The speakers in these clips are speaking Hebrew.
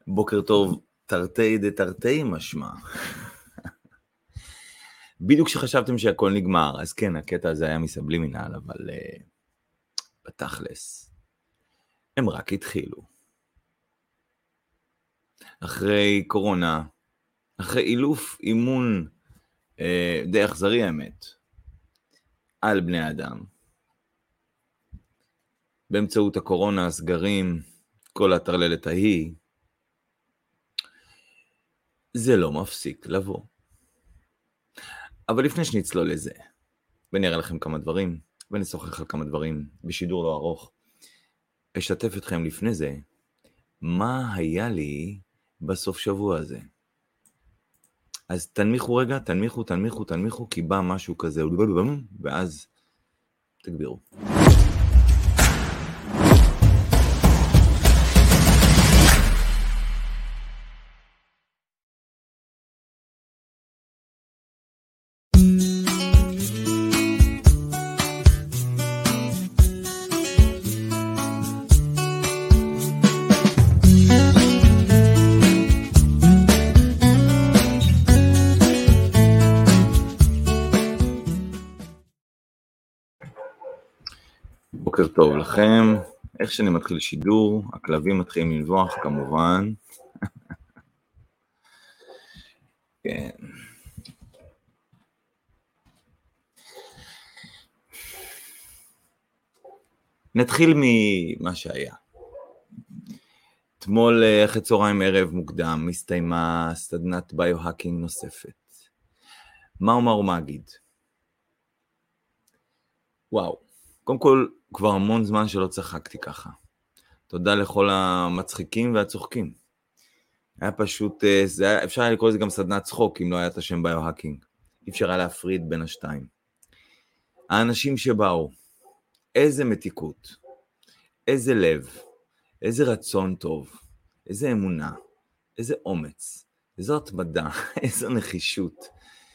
בוקר טוב, תרתי דתרתי משמע. בדיוק כשחשבתם שהכל נגמר, אז כן, הקטע הזה היה מסבלימינל, אבל בתכלס, הם רק התחילו. אחרי קורונה, אחרי אילוף אימון די אכזרי האמת, על בני אדם. באמצעות הקורונה, הסגרים, כל הטרללת ההיא, זה לא מפסיק לבוא. אבל לפני שנצלול לזה, ואני אראה לכם כמה דברים, ונשוחח על כמה דברים בשידור לא ארוך, אשתף אתכם לפני זה, מה היה לי בסוף שבוע הזה. אז תנמיכו רגע, תנמיכו, כי בא משהו כזה, ואז תגבירו. בוקר טוב לכם, איך שאני מתחיל שידור, הכלבים מתחילים לנבוח כמובן. כן. נתחיל ממה שהיה. אתמול אחרי צהריים ערב מוקדם מסתיימה סדנת ביו-האקינג נוספת. מה אומר ומה אגיד? וואו, קודם כל כבר המון זמן שלא צחקתי ככה. תודה לכל המצחיקים והצוחקים. היה פשוט, אפשר היה לקרוא לזה גם סדנת צחוק אם לא היה את השם ביו-האקינג. אי אפשר היה להפריד בין השתיים. האנשים שבאו, איזה מתיקות, איזה לב, איזה רצון טוב, איזה אמונה, איזה אומץ, איזו התמדה, איזו נחישות.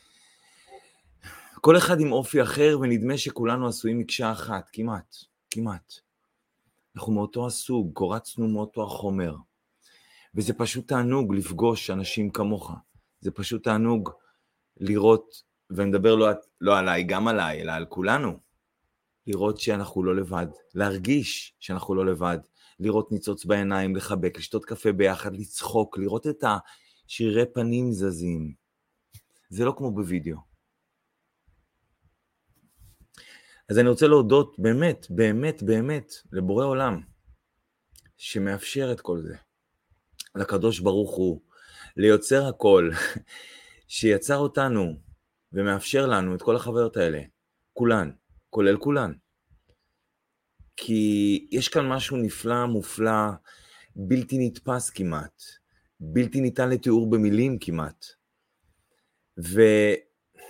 כל אחד עם אופי אחר, ונדמה שכולנו עשויים מקשה אחת, כמעט. אנחנו מאותו הסוג, קורצנו מאותו החומר. וזה פשוט תענוג לפגוש אנשים כמוך. זה פשוט תענוג לראות, ואני מדבר לא עליי, גם עליי, אלא על כולנו. לראות שאנחנו לא לבד, להרגיש שאנחנו לא לבד, לראות ניצוץ בעיניים, לחבק, לשתות קפה ביחד, לצחוק, לראות את השרירי פנים זזים. זה לא כמו בווידאו. אז אני רוצה להודות באמת לבורא עולם, שמאפשר את כל זה. לקדוש ברוך הוא, ליוצר הכל, שיצר אותנו ומאפשר לנו את כל החוויות האלה, כולן, כולל כולן. כי יש כאן משהו נפלא, מופלא, בלתי נתפס כמעט, בלתי ניתן לתיאור במילים כמעט. ואולי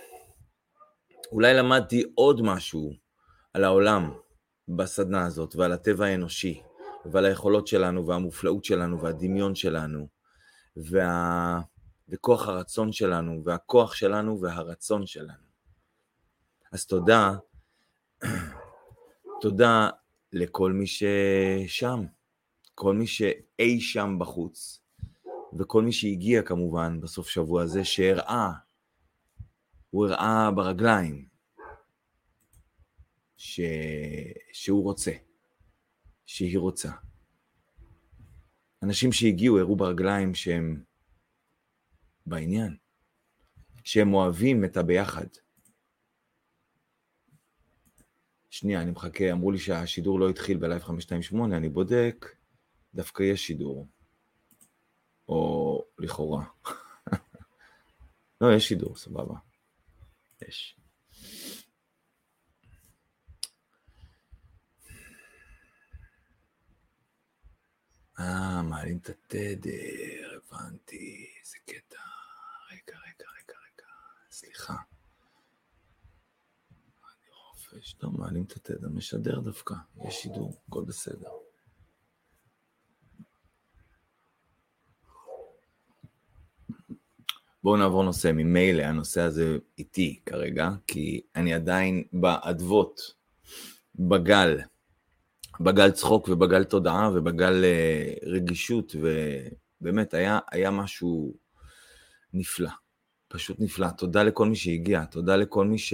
למדתי עוד משהו על העולם בסדנה הזאת, ועל הטבע האנושי, ועל היכולות שלנו, והמופלאות שלנו, והדמיון שלנו, וכוח הרצון שלנו, והכוח שלנו, והרצון שלנו. אז תודה לכל מי ששם, כל מי שאי שם בחוץ, וכל מי שהגיע כמובן בסוף שבוע הזה, הוא הראה ברגליים, שהוא רוצה, שהיא רוצה. אנשים שהגיעו הראו ברגליים שהם בעניין, שהם אוהבים את הביחד. שנייה, אני מחכה, אמרו לי שהשידור לא התחיל בלייב 528, אני בודק, דווקא יש שידור, או לכאורה. לא, יש שידור, סבבה. יש. מעלים את התדר, הבנתי, זה קטע. רגע, סליחה. אני חופש, לא, מעלים את התדר, משדר דווקא, יש שידור, הכל בסדר. בואו נעבור נושא, ממילא הנושא הזה איתי כרגע, כי אני עדיין באדוות, בגל צחוק ובגל תודעה ובגל רגישות באמת, היה משהו נפלא, פשוט נפלא. תודה לכל מי שהגיע, תודה לכל מי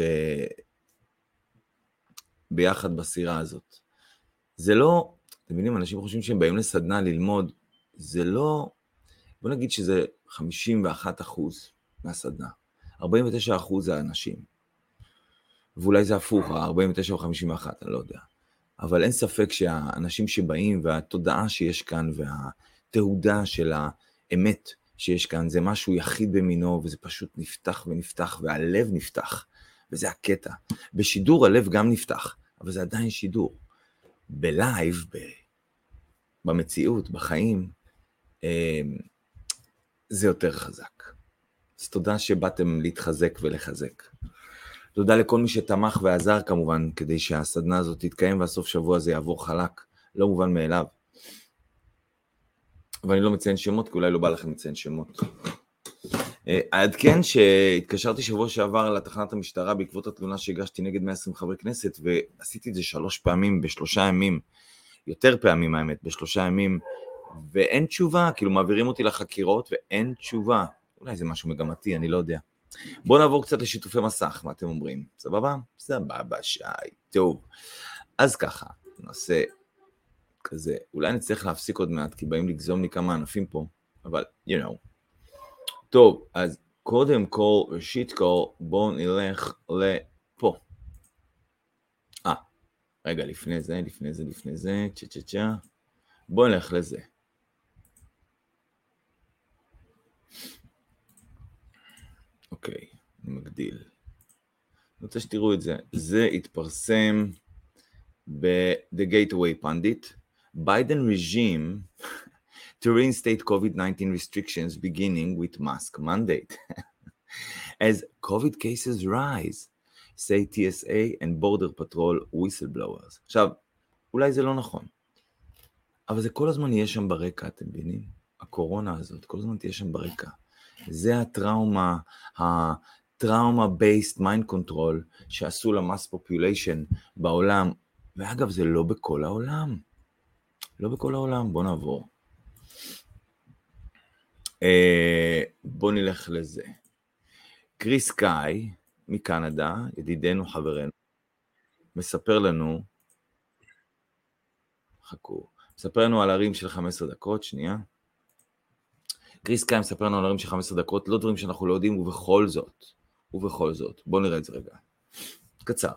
ביחד בסירה הזאת. זה לא, אתם מבינים, אנשים חושבים שהם באים לסדנה ללמוד, זה לא, בוא נגיד שזה 51% מהסדנה, 49% זה האנשים, ואולי זה הפוך, 49 או 51, אני לא יודע. אבל אין ספק שהאנשים שבאים והתודעה שיש כאן והתהודה של האמת שיש כאן, זה משהו יחיד במינו, וזה פשוט נפתח ונפתח, והלב נפתח, וזה הקטע. בשידור הלב גם נפתח, אבל זה עדיין שידור. בלייב, במציאות, בחיים, זה יותר חזק. אז תודה שבאתם להתחזק ולחזק. תודה לכל מי שתמך ועזר כמובן, כדי שהסדנה הזאת תתקיים והסוף שבוע הזה יעבור חלק, לא מובן מאליו. ואני לא מציין שמות, כי אולי לא בא לכם לציין שמות. עד כן שהתקשרתי שבוע שעבר לתחנת המשטרה בעקבות התלונה שהגשתי נגד 120 חברי כנסת, ועשיתי את זה 3 פעמים ב3 ימים, יותר פעמים האמת, ב3 ימים, ואין תשובה, כאילו מעבירים אותי לחקירות ואין תשובה. אולי זה משהו מגמתי, אני לא יודע. בואו נעבור קצת לשיתופי מסך, מה אתם אומרים? סבבה? סבבה, שי. טוב. אז ככה, נעשה כזה. אולי נצטרך להפסיק עוד מעט, כי באים לגזום לי כמה ענפים פה, אבל, you know. טוב, אז קודם כל, ראשית כל, בואו נלך לפה. רגע, לפני זה, צ'ה. בואו נלך לזה. אוקיי, אני מגדיל. אני רוצה שתראו את זה. זה התפרסם ב-The Gateway Pundit. Biden regime to reinstate COVID-19 restrictions beginning with mask mandate. As COVID cases rise, say TSA and Border Patrol whistleblowers. עכשיו, אולי זה לא נכון, אבל זה כל הזמן יהיה שם ברקע, אתם מבינים? הקורונה הזאת, כל הזמן תהיה שם ברקע. זה ה-trauma-based mind control שעשו ל-mass population בעולם, ואגב, זה לא בכל העולם. לא בכל העולם, בוא נעבור. בוא נלך לזה. קריס קאי, מקנדה, ידידנו, חברנו, מספר לנו, מספר לנו על הרים של 15 דקות, שנייה. קריס קאי מספר לנו על הרים של 15 דקות, לא דברים שאנחנו לא יודעים, ובכל זאת, בוא נראה את זה רגע. קצר.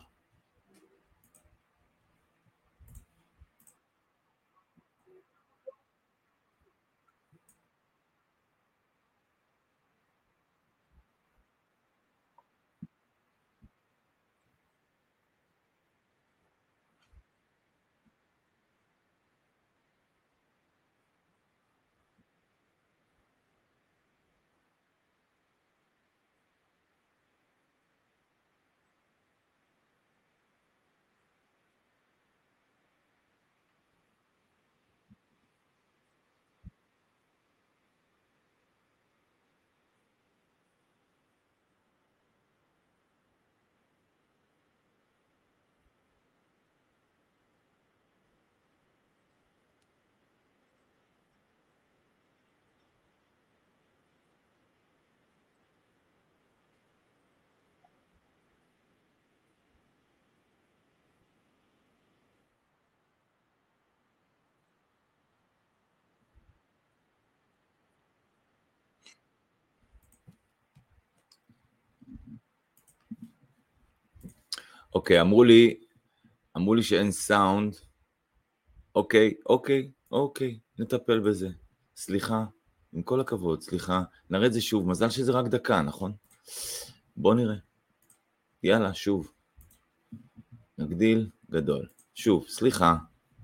אוקיי, אמרו לי שאין סאונד. אוקיי, נטפל בזה. סליחה, עם כל הכבוד, סליחה. נראה את זה שוב, מזל שזה רק דקה, נכון? בוא נראה. יאללה, שוב. נגדיל, גדול. שוב, סליחה.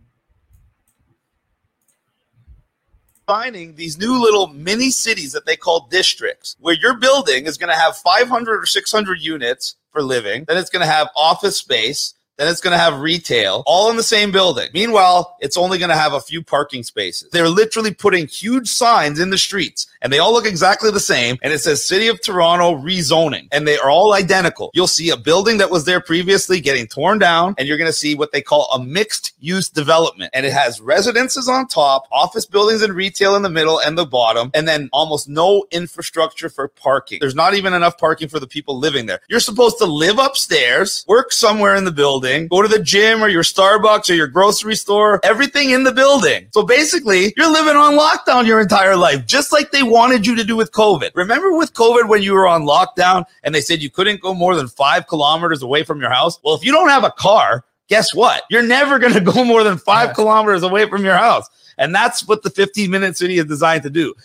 Finding these new little mini cities that they call districts, where your building is going to have 500 or 600 units for living, then it's going to have office space, then it's going to have retail, all in the same building. Meanwhile, it's only going to have a few parking spaces. They're literally putting huge signs in the streets, and they all look exactly the same, and it says City of Toronto rezoning, and they are all identical. You'll see a building that was there previously getting torn down, and you're going to see what they call a mixed-use development, and it has residences on top, office buildings and retail in the middle and the bottom, and then almost no infrastructure for parking. There's not even enough parking for the people living there. You're supposed to live upstairs, work somewhere in the building, go to the gym or your Starbucks or your grocery store, everything in the building. So basically, you're living on lockdown your entire life, just like they wanted you to do with COVID. Remember with COVID when you were on lockdown and they said you couldn't go more than 5 kilometers away from your house? Well, if you don't have a car, guess what? You're never going to go more than 5 kilometers away from your house. And that's what the 15-minute city is designed to do.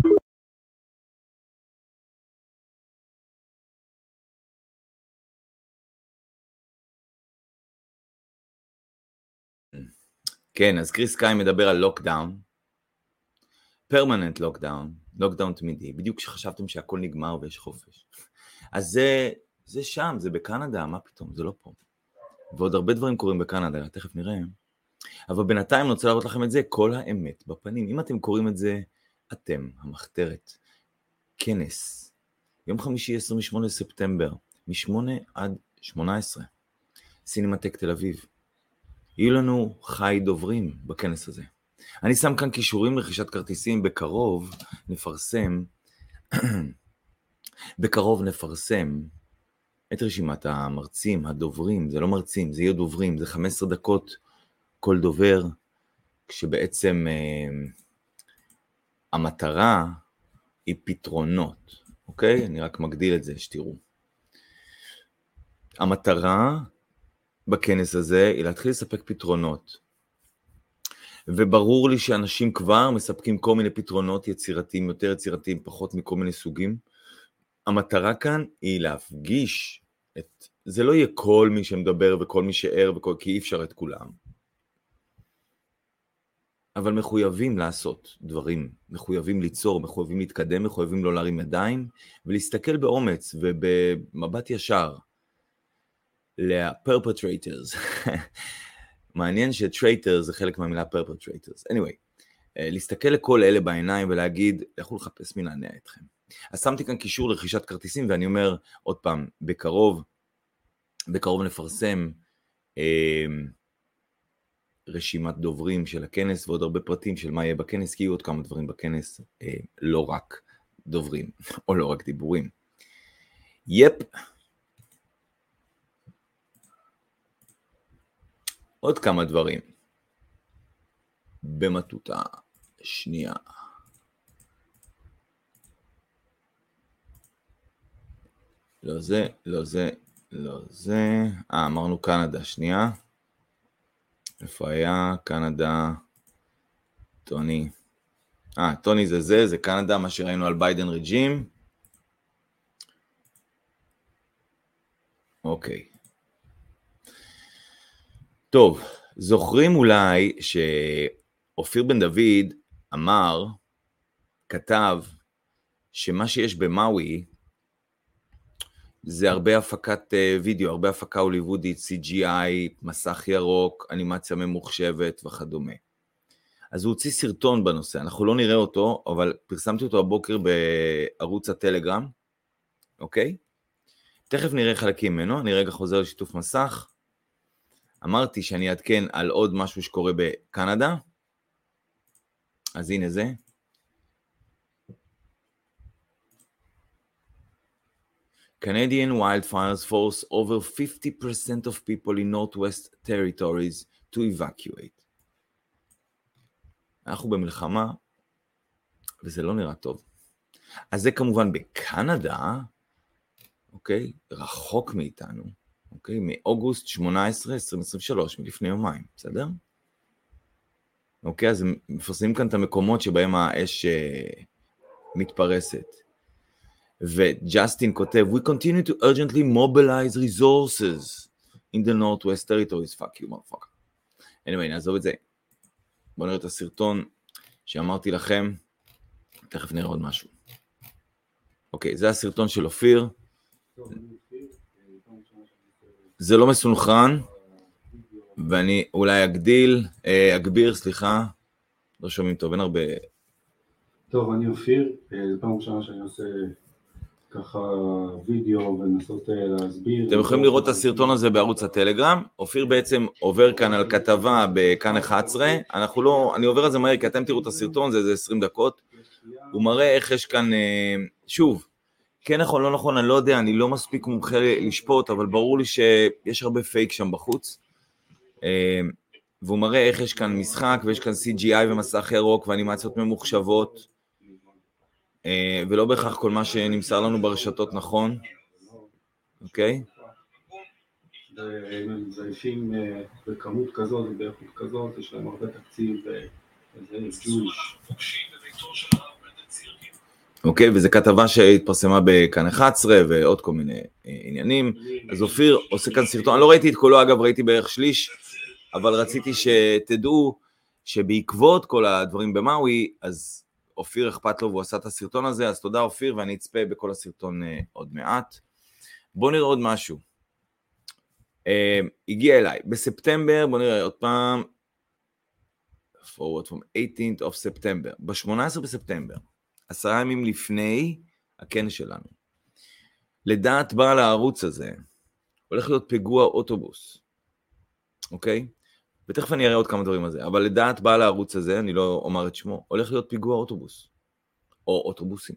כן, אז קריס קאי מדבר על לוקדאון, פרמננט לוקדאון, לוקדאון תמידי, בדיוק כשחשבתם שהכל נגמר ויש חופש. אז זה שם, זה בקנדה, מה פתאום, זה לא פה. ועוד הרבה דברים קורים בקנדה, תכף נראה. אבל בינתיים אני רוצה להראות לכם את זה, כל האמת בפנים. אם אתם קוראים את זה, אתם, המחתרת, כנס, יום חמישי 28 ספטמבר, מ-8 עד 18, סינמטק תל אביב. יהיו לנו חי דוברים בכנס הזה. אני שם כאן קישורים לרכישת כרטיסים, בקרוב נפרסם את רשימת המרצים, הדוברים, זה לא מרצים, זה יהיו דוברים, זה 15 דקות כל דובר, כשבעצם המטרה היא פתרונות, אוקיי? אני רק מגדיל את זה, שתראו. המטרה בכנס הזה היא להתחיל לספק פתרונות. וברור לי שאנשים כבר מספקים כל מיני פתרונות יצירתיים, יותר יצירתיים, פחות מכל מיני סוגים. המטרה כאן היא להפגיש זה לא יהיה כל מי שמדבר וכל מי שער, כי אי אפשר את כולם. אבל מחויבים לעשות דברים, מחויבים ליצור, מחויבים להתקדם, מחויבים לא להרים ידיים, ולהסתכל באומץ ובמבט ישר ל-perpetrators. מעניין ש-traitors זה חלק מהמילה perpetrators. anyway, להסתכל לכל אלה בעיניים ולהגיד, לכו לחפש מי נענה אתכם. אז שמתי כאן קישור לרכישת כרטיסים, ואני אומר עוד פעם, בקרוב נפרסם רשימת דוברים של הכנס, ועוד הרבה פרטים של מה יהיה בכנס, כי יהיו עוד כמה דברים בכנס, לא רק דוברים, או לא רק דיבורים. יפ. עוד כמה דברים. במטוטה שנייה. לא זה, לא זה, לא זה. אמרנו קנדה, שנייה. איפה היה? קנדה, טוני. טוני זה קנדה, מה שראינו על ביידן רג'ים. אוקיי. טוב, זוכרים אולי שאופיר בן דוד כתב, שמה שיש במאווי, זה הרבה הפקת וידאו, הרבה הפקה הוליוודית, CGI, מסך ירוק, אנימציה ממוחשבת וכדומה. אז הוא הוציא סרטון בנושא, אנחנו לא נראה אותו, אבל פרסמתי אותו הבוקר בערוץ הטלגרם, אוקיי? תכף נראה חלקים ממנו, אני רגע חוזר לשיתוף מסך. אמרתי שאני אעדכן על עוד משהו שקורה בקנדה, אז הנה זה. Canadian wildfires force over 50% of people in Northwest Territories to evacuate. אנחנו במלחמה, וזה לא נראה טוב. אז זה כמובן בקנדה, אוקיי? רחוק מאיתנו, אוקיי? מאוגוסט 18, 2023, מלפני יומיים, בסדר? אוקיי, אז מפרסמים כאן את המקומות שבהם האש מתפרסת. וג'סטין כותב, we continue to urgently mobilize resources in the Northwest Territories, fuck you, motherfucker. anyway, נעזוב את זה. בואו נראה את הסרטון שאמרתי לכם, תכף נראה עוד משהו. אוקיי, זה הסרטון של אופיר. זה לא מסונכרן, ואני אולי אגביר, סליחה, לא שומעים טוב, אין הרבה... טוב, אני אופיר, זו פעם ראשונה שאני עושה ככה וידאו ולנסות להסביר. אתם יכולים לראות את הסרטון הזה בערוץ הטלגרם. אופיר בעצם עובר כאן על כתבה בכאן 11, אני עובר על זה מהר, כי אתם תראו את הסרטון, זה 20 דקות. הוא מראה איך יש כאן, שוב, כן נכון, לא נכון, אני לא יודע, אני לא מספיק מומחה לשפוט, אבל ברור לי שיש הרבה פייק שם בחוץ. והוא מראה איך יש כאן משחק, ויש כאן CGI ומסך ירוק, ואנימציות ממוחשבות, ולא בהכרח כל מה שנמסר לנו ברשתות נכון. אוקיי? זייפים בכמות כזאת ובאיכות כזאת, יש להם הרבה תקציב, וזה ג'וש. אוקיי, וזו כתבה שהתפרסמה בכאן 11 ועוד כל מיני עניינים. אז אופיר עושה כאן סרטון, אני לא ראיתי את כולו, אגב ראיתי בערך שליש, אבל רציתי שתדעו שבעקבות כל הדברים במאוי, אז אופיר אכפת לו והוא עשה את הסרטון הזה, אז תודה אופיר, ואני אצפה בכל הסרטון עוד מעט. בואו נראה עוד משהו. הגיע אליי, בספטמבר, בואו נראה עוד פעם, forward from 18th of September, ב-18 בספטמבר, 10 ימים לפני הכנס שלנו. לדעת בעל הערוץ הזה, הולך להיות פיגוע אוטובוס, אוקיי? ותכף אני אראה עוד כמה דברים על זה, אבל לדעת בעל הערוץ הזה, אני לא אומר את שמו, הולך להיות פיגוע אוטובוס, או אוטובוסים.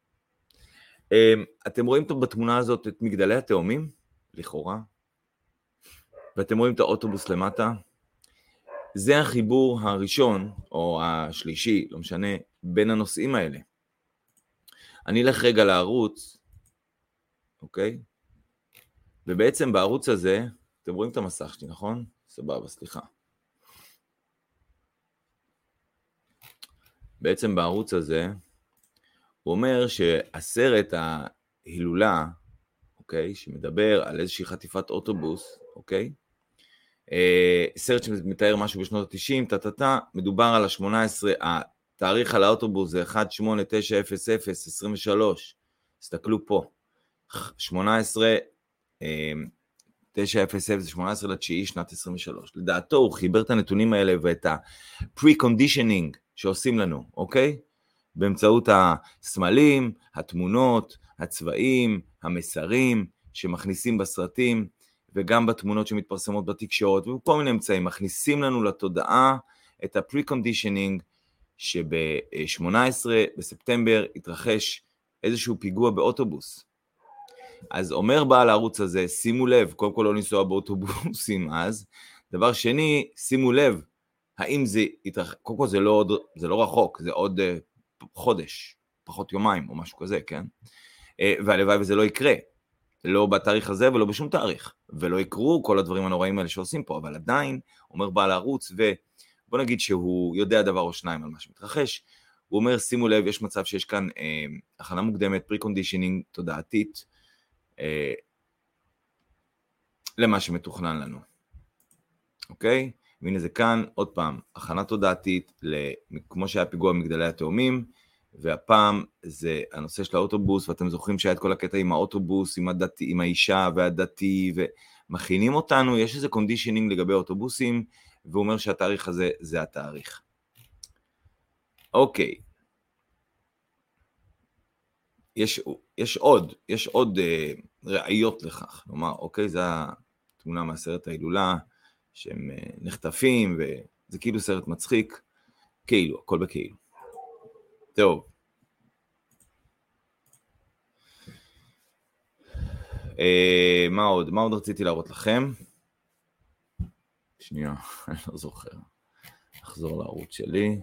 אתם רואים בתמונה הזאת את מגדלי התאומים, לכאורה, ואתם רואים את האוטובוס למטה, זה החיבור הראשון, או השלישי, לא משנה, בין הנושאים האלה. אני אלך רגע לערוץ, אוקיי? ובעצם בערוץ הזה, אתם רואים את המסך שלי, נכון? סבבה, סליחה. בעצם בערוץ הזה, הוא אומר שהסרט ההילולה, אוקיי, שמדבר על איזושהי חטיפת אוטובוס, אוקיי? סרט שמתאר משהו בשנות ה-90, מדובר על ה-18, התאריך על האוטובוס זה 1890023, תסתכלו פה, 18, 900 זה 18 לתשיעי שנת 23. לדעתו הוא חיבר את הנתונים האלה ואת ה-pre-conditioning שעושים לנו, אוקיי? באמצעות הסמלים, התמונות, הצבעים, המסרים שמכניסים בסרטים, וגם בתמונות שמתפרסמות בתקשורת, וכל מיני אמצעים, מכניסים לנו לתודעה את ה-pre-conditioning, שב-18 בספטמבר התרחש איזשהו פיגוע באוטובוס. אז אומר בעל הערוץ הזה, שימו לב, קודם כל לא ניסוע באוטובוסים אז, דבר שני, שימו לב, האם זה יתרחש, קודם כל זה לא רחוק, זה עוד חודש, פחות יומיים או משהו כזה, כן? והלוואי וזה לא יקרה, לא בתאריך הזה ולא בשום תאריך, ולא יקרו כל הדברים הנוראים האלה שעושים פה, אבל עדיין, אומר בעל הערוץ, ובוא נגיד שהוא יודע דבר או שניים על מה שמתרחש, הוא אומר, שימו לב, יש מצב שיש כאן הכנה מוקדמת, pre-conditioning תודעתית, למה שמתוכנן לנו. אוקיי? והנה זה כאן, עוד פעם, הכנה תודעתית, כמו שהיה פיגוע מגדלי התאומים, והפעם זה הנושא של האוטובוס, ואתם זוכרים שהיה את כל הקטע עם האוטובוס, עם האישה והדתי, ומכינים אותנו, יש איזה קונדישנינג לגבי האוטובוסים, והוא אומר שהתאריך הזה זה התאריך. אוקיי. יש עוד ראיות לכך, כלומר, אוקיי, זה התמונה מהסרט ההילולה, שהם נחטפים, וזה כאילו סרט מצחיק, כאילו, הכל בכאילו. טוב. מה עוד רציתי להראות לכם? שנייה, אני לא זוכר. אחזור לערוץ שלי.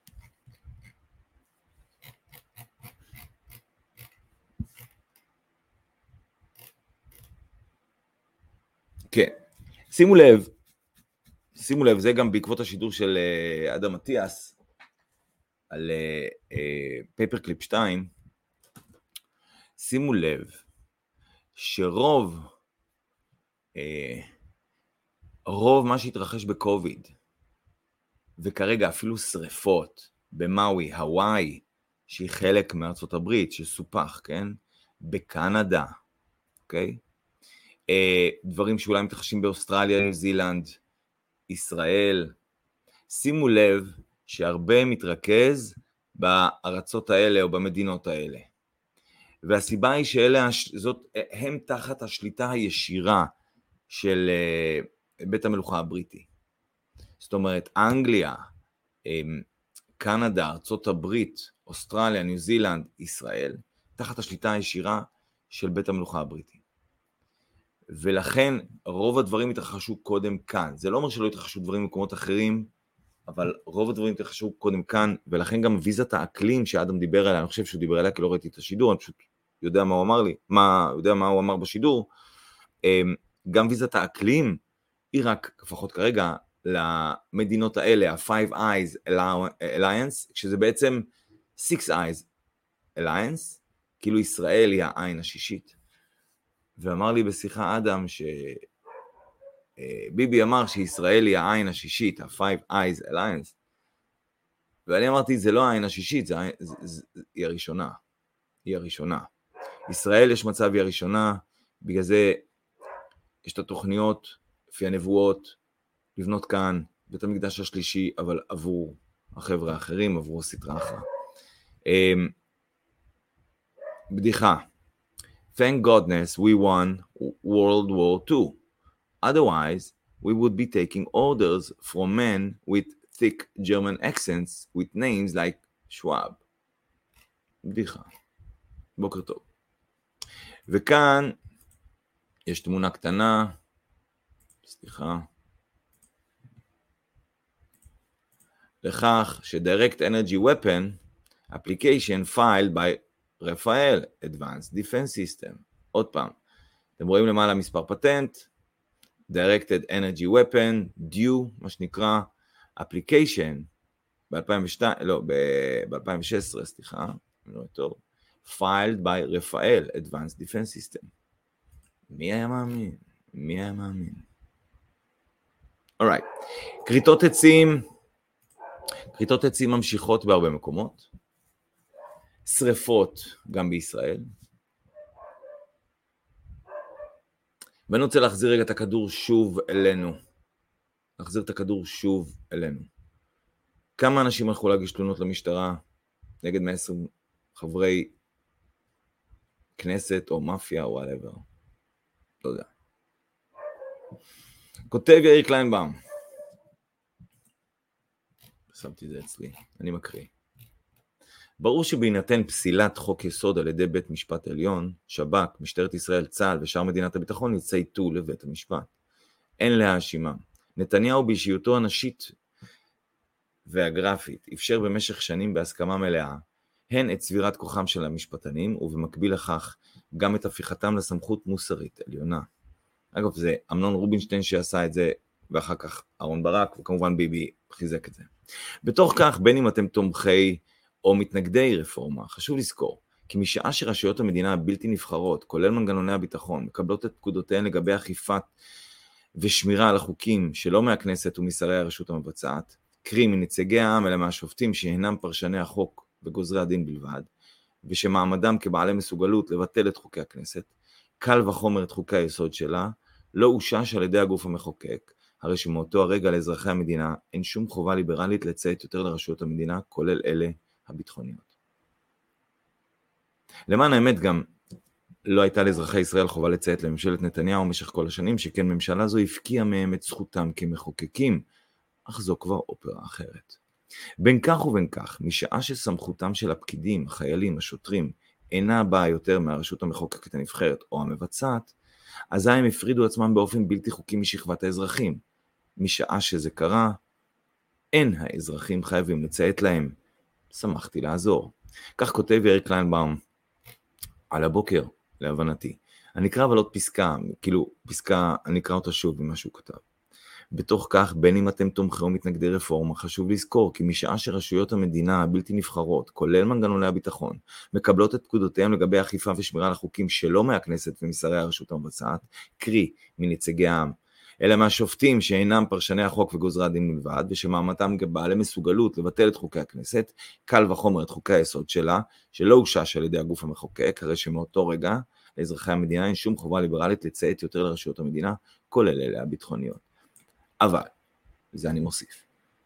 כן, שימו לב, זה גם בעקבות השידור של אדם מתיאס, על פייפר קליפ 2, שימו לב, שרוב מה שהתרחש בקוביד, וכרגע אפילו שריפות, במאוי, הוואי, שהיא חלק מארצות הברית, שסופח, כן? בקנדה, אוקיי? דברים שאולי מתרחשים באוסטרליה, ניו זילנד, ישראל. שימו לב שהרבה מתרכז בארצות האלה או במדינות האלה. והסיבה היא הם תחת השליטה הישירה של בית המלוכה הבריטי. זאת אומרת, אנגליה, קנדה, ארצות הברית, אוסטרליה, ניו זילנד, ישראל, תחת השליטה הישירה של בית המלוכה הבריטי. ולכן רוב הדברים התרחשו קודם כאן. זה לא אומר שלא התרחשו דברים במקומות אחרים, אבל רוב הדברים התרחשו קודם כאן, ולכן גם ויזת האקלים שאדם דיבר עליה, אני חושב שהוא דיבר עליה כי לא ראיתי את השידור, אני פשוט יודע מה הוא אמר לי, יודע מה הוא אמר בשידור, גם ויזת האקלים היא רק, לפחות כרגע, למדינות האלה, ה-Five Eyes Alliance, שזה בעצם Six Eyes Alliance, כאילו ישראל היא העין השישית. ואמר לי בשיחה אדם שביבי אמר שישראל היא העין השישית, ה-Five Eyes Alliance, ואני אמרתי, זה לא העין השישית, היא הראשונה. היא הראשונה. ישראל יש מצב היא הראשונה, בגלל זה יש את התוכניות, לפי הנבואות, לבנות כאן בית המקדש השלישי, אבל עבור החבר'ה האחרים, עבור הסטרה אחרה. בדיחה. Thank goodness we won World War II. Otherwise, we would be taking orders from men with thick German accents with names like Schwab. בדיחה. בוקר טוב. וכאן יש תמונה קטנה, סליחה, לכך ש-Direct Energy Weapon Application filed by רפאל, Advanced Defense System. עוד פעם, אתם רואים למעלה מספר פטנט, Directed Energy Weapon, due, מה שנקרא, Application, ב-2016, סליחה, לא טוב, filed by רפאל, Advanced Defense System. מי היה מאמין? מי היה מאמין? Alright, כריתות עצים ממשיכות בהרבה מקומות, שריפות גם בישראל, ואני רוצה להחזיר רגע את הכדור שוב אלינו, כמה אנשים הלכו להגיש תלונות למשטרה נגד 120 חברי כנסת או מאפיה או whatever, לא יודע. כותב יאיר קליינבאום, שמתי את זה אצלי, אני מקריא. ברור שבהינתן פסילת חוק יסוד על ידי בית משפט עליון, שב"כ, משטרת ישראל, צה"ל ושאר מדינת הביטחון יצייתו לבית המשפט. אין להאשימם. נתניהו באישיותו הנשית והגרפית אפשר במשך שנים בהסכמה מלאה, הן את סבירת כוחם של המשפטנים, ובמקביל לכך גם את הפיכתם לסמכות מוסרית עליונה. אגב, זה אמנון רובינשטיין שעשה את זה, ואחר כך אהרון ברק, וכמובן ביבי חיזק את זה. בתוך כך, בין אם אתם תומכי או מתנגדי רפורמה, חשוב לזכור, כי משעה שרשויות המדינה הבלתי נבחרות, כולל מנגנוני הביטחון, מקבלות את פקודותיהן לגבי אכיפת ושמירה על החוקים שלא מהכנסת ומשרי הרשות המבצעת, קרי מנציגי העם אלא מהשופטים שהינם פרשני החוק וגוזרי הדין בלבד, ושמעמדם כבעלי מסוגלות לבטל את חוקי הכנסת, קל וחומר את חוקי היסוד שלה, לא אושש על ידי הגוף המחוקק, הרי שמאותו הרגע לאזרחי המדינה אין שום חובה ליברלית לציית יותר לרשויות המדינה, כולל אלה הביטחוניות. למען האמת גם לא הייתה לאזרחי ישראל חובה לציית לממשלת נתניהו במשך כל השנים, שכן ממשלה זו הפקיעה מהם את זכותם כמחוקקים, אך זו כבר אופרה אחרת. בין כך ובין כך, משעה שסמכותם של הפקידים, החיילים, השוטרים, אינה באה יותר מהרשות המחוקקת הנבחרת או המבצעת, אז הם הפרידו עצמם באופן בלתי חוקי משכבת האזרחים. משעה שזה קרה, אין האזרחים חייבים לציית להם. שמחתי לעזור. כך כותב יאיר קליינבאום על הבוקר, להבנתי. אני אקרא אבל עוד פסקה, אני אקרא אותה שוב ממה שהוא כתב. בתוך כך, בין אם אתם תומכי או מתנגדי רפורמה, חשוב לזכור כי משעה שרשויות המדינה הבלתי נבחרות, כולל מנגנוני הביטחון, מקבלות את פקודותיהם לגבי אכיפה ושמירה על החוקים שלא מהכנסת ומשרי הרשות המבצעת, קרי מנציגי העם, אלא מהשופטים שאינם פרשני החוק וגוזרי הדין בלבד, ושמעמדם בעלי מסוגלות לבטל את חוקי הכנסת, קל וחומר את חוקי היסוד שלה, שלא אושש על ידי הגוף המחוקק, הרי שמאותו רגע לאזרחי המדינה אין שום חובה ליברלית לציית יותר לרשויות המדינה, כולל אלה הביטחוניות. אבל זה אני מוסיף.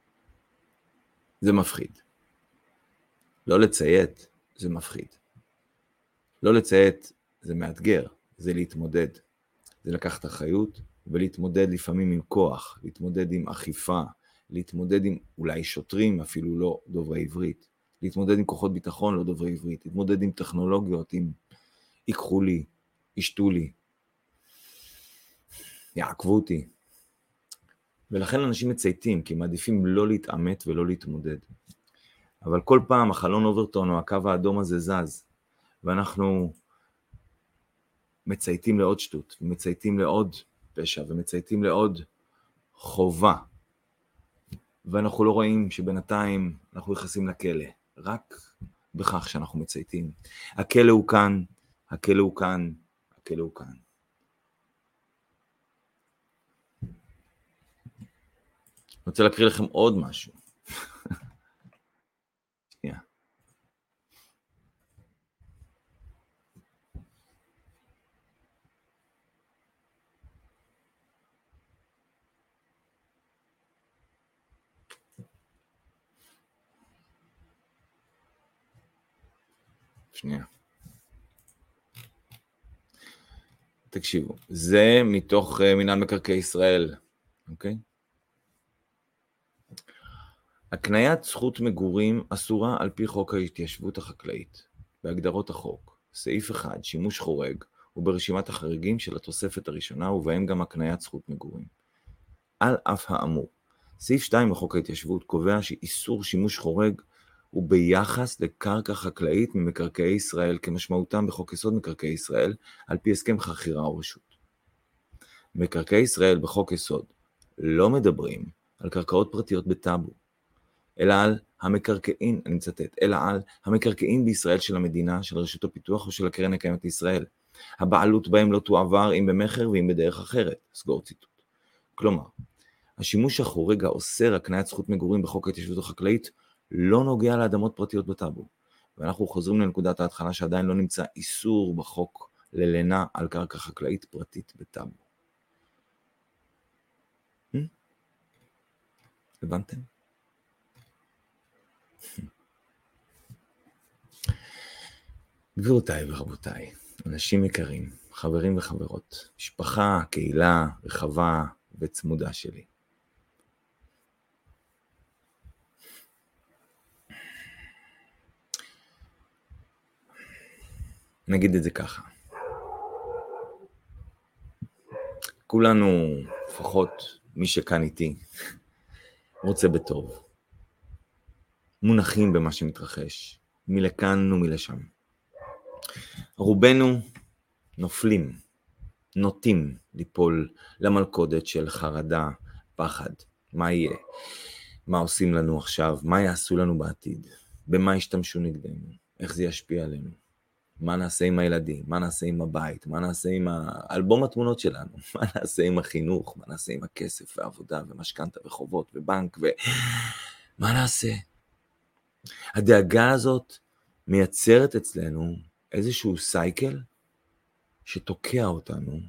זה מפחיד. לא לציית, זה מפחיד. לא לציית, זה מאתגר, זה להתמודד. זה לקחת אחריות ולהתמודד לפעמים עם כוח, להתמודד עם אכיפה, להתמודד עם אולי שוטרים, אפילו לא דוברי עברית, להתמודד עם כוחות ביטחון, לא דוברי עברית, להתמודד עם טכנולוגיות, עם ייקחו לי, ישתו לי, יעקבו אותי. ולכן אנשים מצייתים, כי הם מעדיפים לא להתאמת ולא להתמודד. אבל כל פעם החלון אוברטון או הקו האדום הזה זז, ואנחנו מצייתים לעוד שטות, ומצייתים לעוד פשע, ומצייתים לעוד חובה. ואנחנו לא רואים שבינתיים אנחנו נכנסים לכלא, רק בכך שאנחנו מצייתים. הכלא הוא כאן, הכלא הוא כאן, הכלא הוא כאן. אני רוצה להקריא לכם עוד משהו. שנייה. שנייה. תקשיבו, זה מתוך מינהל מקרקעי ישראל, אוקיי? הקניית זכות מגורים אסורה על פי חוק ההתיישבות החקלאית, בהגדרות החוק. סעיף 1, שימוש חורג, הוא ברשימת החריגים של התוספת הראשונה, ובהם גם הקניית זכות מגורים. על אף האמור, סעיף 2 בחוק ההתיישבות קובע שאיסור שימוש חורג הוא ביחס לקרקע חקלאית ממקרקעי ישראל, כמשמעותם בחוק יסוד מקרקעי ישראל, על פי הסכם חכירה או רשות. מקרקעי ישראל בחוק יסוד לא מדברים על קרקעות פרטיות בטאבו, אלא על המקרקעין, אני מצטט, אלא על המקרקעין בישראל של המדינה, של רשות הפיתוח או של הקרן הקיימת לישראל. הבעלות בהם לא תועבר אם במחר ואם בדרך אחרת, סגור ציטוט. כלומר, השימוש החורג האוסר הקניית זכות מגורים בחוק ההתיישבות החקלאית לא נוגע לאדמות פרטיות בטאבו. ואנחנו חוזרים לנקודת ההתחלה שעדיין לא נמצא איסור בחוק ללינה על קרקע חקלאית פרטית בטאבו. הבנתם? גבירותיי ורבותיי, אנשים יקרים, חברים וחברות, משפחה, קהילה, רחבה וצמודה שלי. נגיד את זה ככה. כולנו, לפחות מי שכאן איתי, רוצה בטוב. מונחים במה שמתרחש, מלכאן ומלשם. רובנו נופלים, נוטים ליפול למלכודת של חרדה, פחד. מה יהיה? מה עושים לנו עכשיו? מה יעשו לנו בעתיד? במה ישתמשו נגדנו? איך זה ישפיע עלינו? מה נעשה עם הילדים? מה נעשה עם הבית? מה נעשה עם אלבום התמונות שלנו? מה נעשה עם החינוך? מה נעשה עם הכסף ועבודה ומשכנתה וחובות ובנק מה נעשה? הדאגה הזאת מייצרת אצלנו איזשהו סייקל שתוקע אותנו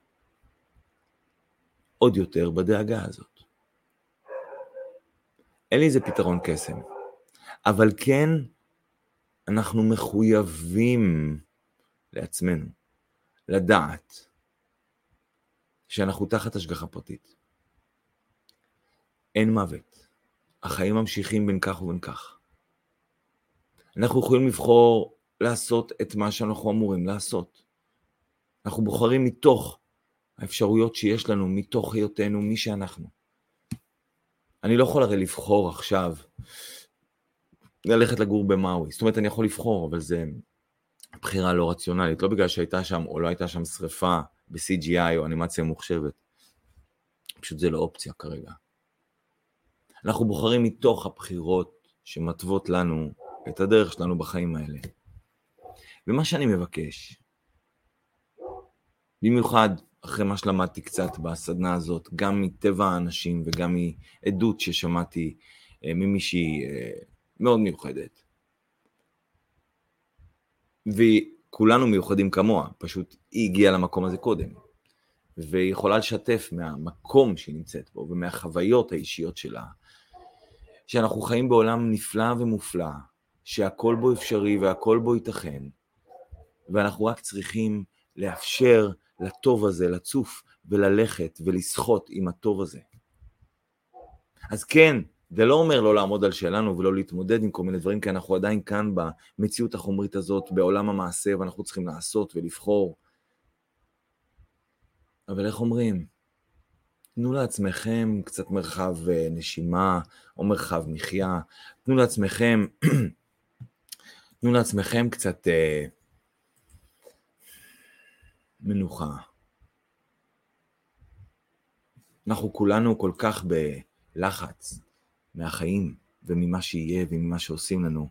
עוד יותר בדאגה הזאת. אין לי איזה פתרון קסם, אבל כן אנחנו מחויבים לעצמנו לדעת שאנחנו תחת השגחה פרטית. אין מוות, החיים ממשיכים בין כך ובין כך. אנחנו יכולים לבחור לעשות את מה שאנחנו אמורים לעשות. אנחנו בוחרים מתוך האפשרויות שיש לנו, מתוך היותנו, מי שאנחנו. אני לא יכול הרי לבחור עכשיו ללכת לגור במאווי. זאת אומרת, אני יכול לבחור, אבל זה בחירה לא רציונלית. לא בגלל שהייתה שם או לא הייתה שם שריפה ב-CGI או אנימציה מוחשבת. פשוט זה לא אופציה כרגע. אנחנו בוחרים מתוך הבחירות שמטוות לנו את הדרך שלנו בחיים האלה. ומה שאני מבקש, במיוחד אחרי מה שלמדתי קצת בסדנה הזאת, גם מטבע האנשים וגם מעדות ששמעתי ממישהי מאוד מיוחדת. וכולנו מיוחדים כמוה, פשוט היא הגיעה למקום הזה קודם. והיא יכולה לשתף מהמקום שהיא נמצאת בו, ומהחוויות האישיות שלה, שאנחנו חיים בעולם נפלא ומופלא, שהכל בו אפשרי והכל בו ייתכן, ואנחנו רק צריכים לאפשר לטוב הזה לצוף וללכת ולשחות עם הטוב הזה. אז כן, זה לא אומר לא לעמוד על שלנו ולא להתמודד עם כל מיני דברים, כי אנחנו עדיין כאן במציאות החומרית הזאת, בעולם המעשה, ואנחנו צריכים לעשות ולבחור. אבל איך אומרים? תנו לעצמכם קצת מרחב נשימה או מרחב מחיה, תנו לעצמכם קצת מנוחה. אנחנו כולנו כל כך בלחץ מהחיים וממה שיהיה וממה שעושים לנו.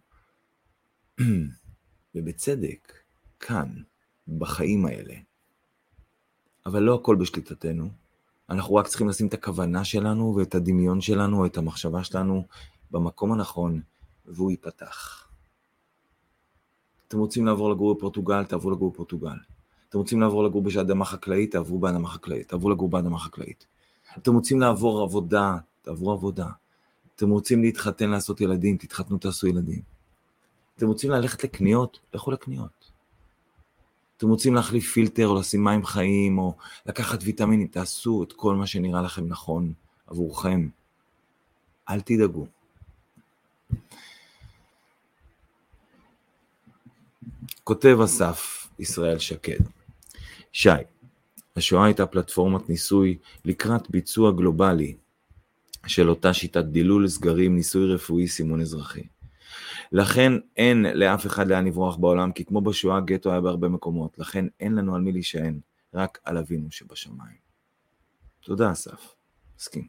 ובצדק, כאן, בחיים האלה. אבל לא הכל בשליטתנו. אנחנו רק צריכים לשים את הכוונה שלנו ואת הדמיון שלנו או את המחשבה שלנו במקום הנכון, והוא ייפתח. אתם רוצים לעבור לגור בפורטוגל, תעברו לגור בפורטוגל. אתם רוצים לעבור לגור באדמה חקלאית, תעברו באדמה חקלאית. תעברו לגור באדמה חקלאית. אתם רוצים לעבור עבודה, תעברו עבודה. אתם רוצים להתחתן, לעשות ילדים, תתחתנו, תעשו ילדים. אתם רוצים ללכת לקניות, לכו לקניות. אתם רוצים להחליף פילטר או לשים מים חיים או לקחת ויטמינים, תעשו את כל מה שנראה לכם נכון עבורכם. אל תדאגו. כותב אסף ישראל שקד. שי, השואה הייתה פלטפורמת ניסוי לקראת ביצוע גלובלי של אותה שיטת דילול סגרים, ניסוי רפואי, סימון אזרחי. לכן אין לאף אחד לאן לברוח בעולם, כי כמו בשואה גטו היה בהרבה מקומות, לכן אין לנו על מי להישען, רק על אבינו שבשמיים. תודה אסף, מסכים.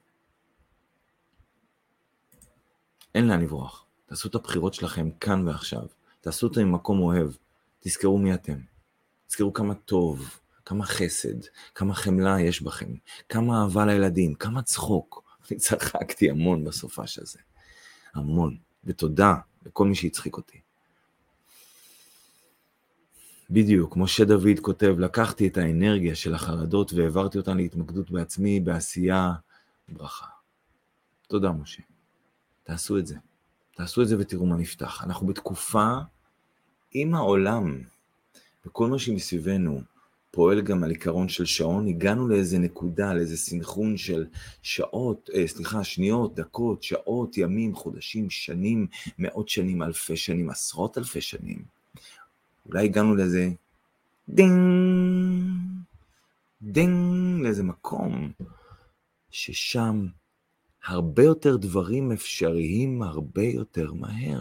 אין לאן לברוח, תעשו את הבחירות שלכם כאן ועכשיו, תעשו אותם ממקום אוהב, תזכרו מי אתם, תזכרו כמה טוב, כמה חסד, כמה חמלה יש בכם, כמה אהבה לילדים, כמה צחוק. אני צחקתי המון בסופש הזה, המון, ותודה לכל מי שהצחיק אותי. בדיוק, כמו שדוד כותב, לקחתי את האנרגיה של החרדות והעברתי אותן להתמקדות בעצמי, בעשייה, ברכה. תודה משה. תעשו את זה. תעשו את זה ותראו מה נפתח. אנחנו בתקופה, אם העולם וכל מה שמסביבנו פועל גם על עיקרון של שעון, הגענו לאיזה נקודה, לאיזה סנכרון של שעות, שניות, דקות, שעות, ימים, חודשים, שנים, מאות שנים, אלפי שנים, עשרות אלפי שנים. אולי הגענו לאיזה דינג, דינג, לאיזה מקום, ששם הרבה יותר דברים אפשריים, הרבה יותר מהר.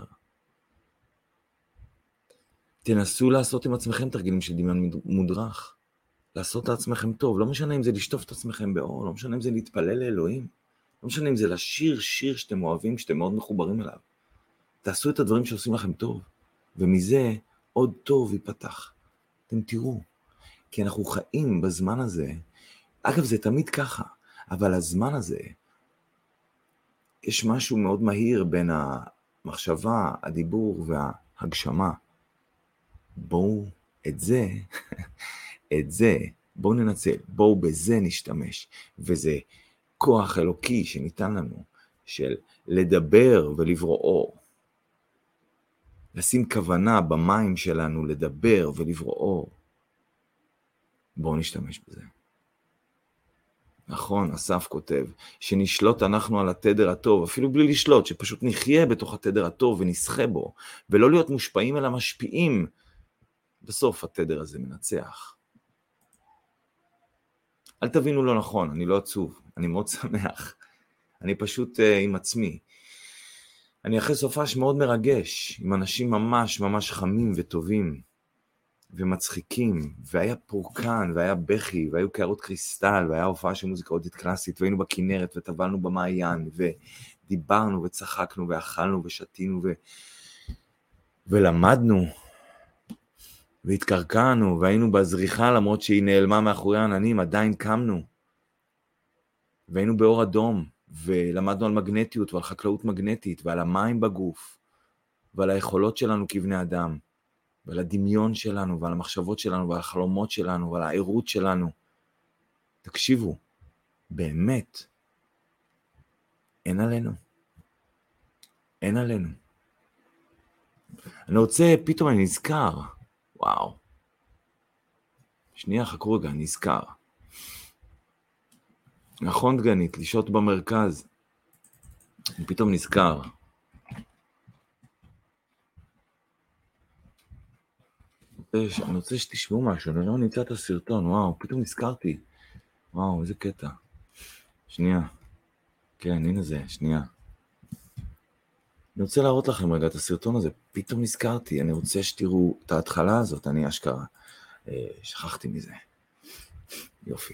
תנסו לעשות עם עצמכם תרגילים של דמיון מודרך. לעשות לעצמכם טוב, לא משנה אם זה לשטוף את עצמכם באור, לא משנה אם זה להתפלל לאלוהים, לא משנה אם זה לשיר שיר שאתם אוהבים, שאתם מאוד מחוברים אליו. תעשו את הדברים שעושים לכם טוב, ומזה עוד טוב ייפתח. אתם תראו, כי אנחנו חיים בזמן הזה, אגב זה תמיד ככה, אבל הזמן הזה, יש משהו מאוד מהיר בין המחשבה, הדיבור וההגשמה. בואו את זה, בואו ננצל, בואו בזה נשתמש, וזה כוח אלוקי שניתן לנו, של לדבר ולברוא אור. לשים כוונה במים שלנו, לדבר ולברוא אור. בואו נשתמש בזה. נכון, אסף כותב, שנשלוט אנחנו על התדר הטוב, אפילו בלי לשלוט, שפשוט נחיה בתוך התדר הטוב ונסחה בו, ולא להיות מושפעים אלא משפיעים. בסוף התדר הזה מנצח. אל תבינו לא נכון, אני לא עצוב, אני מאוד שמח. אני פשוט עם עצמי. אני אחרי סופש מאוד מרגש, עם אנשים ממש ממש חמים וטובים, ומצחיקים, והיה פורקן, והיה בכי, והיו קערות קריסטל, והיה הופעה של מוזיקה הודית קלאסית, והיינו בכנרת, וטבלנו במעיין, ודיברנו, וצחקנו, ואכלנו, ושתינו, ולמדנו, והתקרקענו, והיינו בזריחה, למרות שהיא נעלמה מאחורי העננים, עדיין קמנו, והיינו באור אדום, ולמדנו על מגנטיות, ועל חקלאות מגנטית, ועל המים בגוף, ועל היכולות שלנו כבני אדם, ועל הדמיון שלנו, ועל המחשבות שלנו, ועל החלומות שלנו, ועל העירות שלנו. תקשיבו, באמת, אין עלינו. אין עלינו. אני רוצה, פתאום אני נזכר. וואו. שנייה, חכו רגע, נזכר. נכון, דגנית, לשעות במרכז. אני פתאום נזכר. אני רוצה שתשמעו משהו, אני לא נמצא את הסרטון, וואו, פתאום נזכרתי. וואו, איזה קטע. שנייה. כן, הנה זה, שנייה. אני רוצה להראות לכם רגע את הסרטון הזה, פתאום נזכרתי, אני רוצה שתראו את ההתחלה הזאת, אני אשכרה. שכחתי מזה. יופי.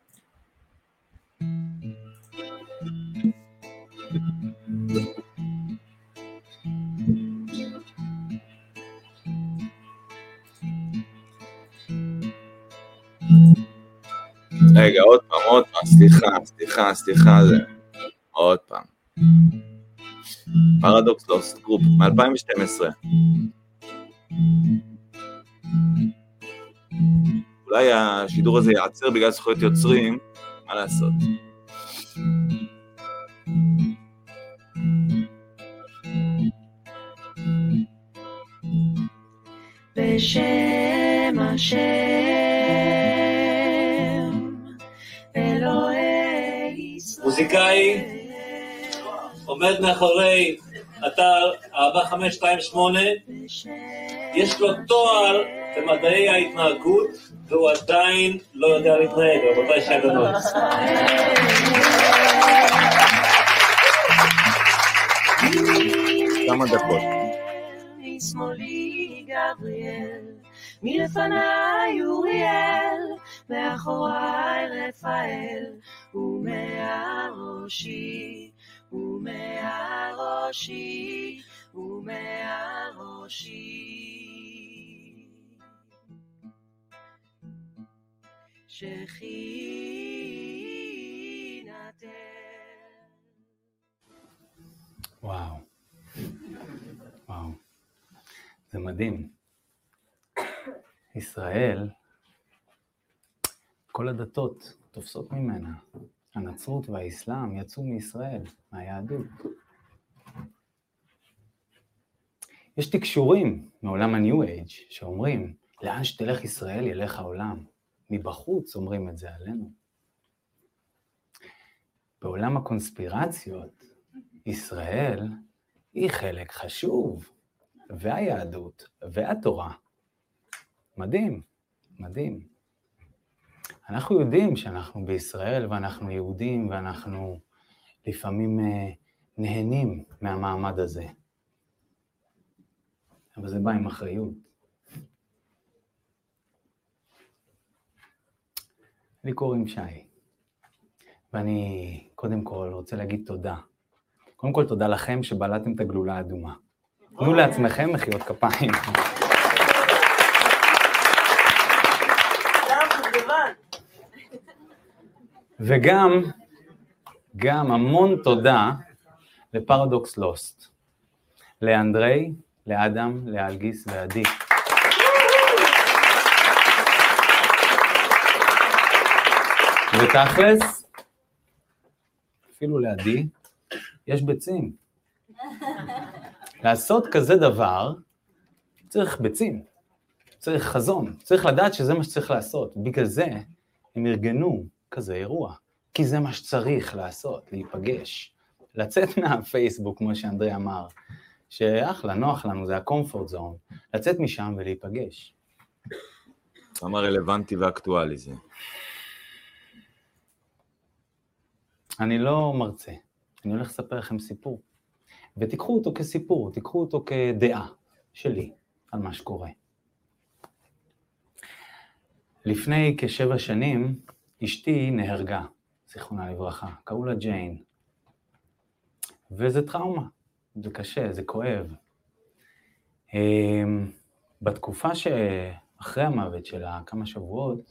רגע, עוד פעם, סליחה, זה. עוד פעם. פרדוקס לוסט גרופ, מ-2012. אולי השידור הזה יעצר בגלל זכויות יוצרים, מה לעשות? בשם השם אלוהי ישראל. מוזיקאי עומד מאחורי אתר 4528, יש לו תואר במדעי ההתנהגות והוא עדיין לא יודע להתנהג, רבותיי שגנות. כמה דקות. משמאלי גבריאל, מלפניי אוריאל, מאחוריי רפאל, ומהראשי, ומהראשי, ומהראשי. שכינתך. וואו. וואו. זה מדהים. ישראל, כל הדתות תופסות ממנה. הנצרות והאסלאם יצאו מישראל, מהיהדות. יש תקשורים מעולם הניו אייג' שאומרים, לאן שתלך ישראל ילך העולם. מבחוץ אומרים את זה עלינו. בעולם הקונספירציות, ישראל היא חלק חשוב, והיהדות והתורה. מדהים, מדהים. אנחנו יודעים שאנחנו בישראל ואנחנו יהודים ואנחנו לפעמים נהנים מהמעמד הזה. אבל זה בא עם אחריות. לי קוראים שי, ואני קודם כל רוצה להגיד תודה. קודם כל תודה לכם שבלעתם את הגלולה האדומה. תנו לעצמכם מחיאות כפיים. וגם המון תודה לפרדוקס לוסט, לאנדרי, לאדם, לאלגיס ועדי. ותכלס, אפילו לעדי, יש ביצים. לעשות כזה דבר, צריך ביצים, צריך חזון, צריך לדעת שזה מה שצריך לעשות. בגלל זה הם ארגנו כזה אירוע, כי זה מה שצריך לעשות, להיפגש, לצאת מהפייסבוק, כמו שאנדרי אמר, שאחלה, נוח לנו, זה הקומפורט זון, לצאת משם ולהיפגש. כמה רלוונטי ואקטואלי זה. אני לא מרצה, אני הולך לספר לכם סיפור, ותיקחו אותו כסיפור, תיקחו אותו כדעה שלי על מה שקורה. לפני כ7 שנים, אשתי נהרגה, זיכרונה לברכה, קראו לה ג'יין, וזה טראומה, זה קשה, זה כואב. בתקופה שאחרי המוות שלה, כמה שבועות,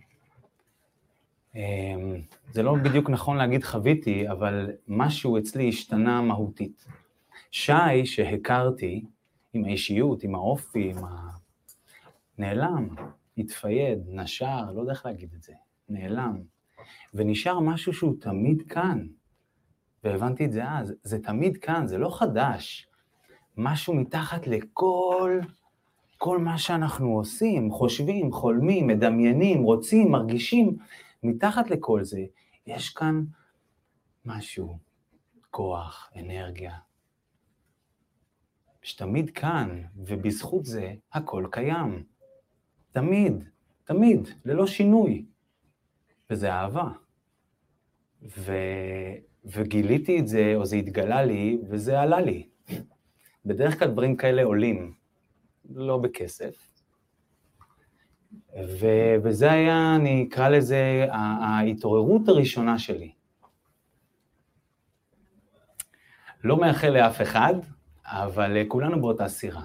זה לא בדיוק נכון להגיד חוויתי, אבל משהו אצלי השתנה מהותית. שי שהכרתי עם האישיות, עם האופי, נעלם, התפייד, נשר, לא יודע איך להגיד את זה, נעלם. ונשאר משהו שהוא תמיד כאן. והבנתי את זה אז, זה תמיד כאן, זה לא חדש. משהו מתחת כל מה שאנחנו עושים, חושבים, חולמים, מדמיינים, רוצים, מרגישים, מתחת לכל זה, יש כאן משהו, כוח, אנרגיה, שתמיד כאן, ובזכות זה הכל קיים. תמיד, תמיד, ללא שינוי. וזה אהבה. וגיליתי את זה, או זה התגלה לי, וזה עלה לי. בדרך כלל דברים כאלה עולים, לא בכסף. וזה היה, אני אקרא לזה, ההתעוררות הראשונה שלי. לא מאחל לאף אחד, אבל כולנו באותה סירה.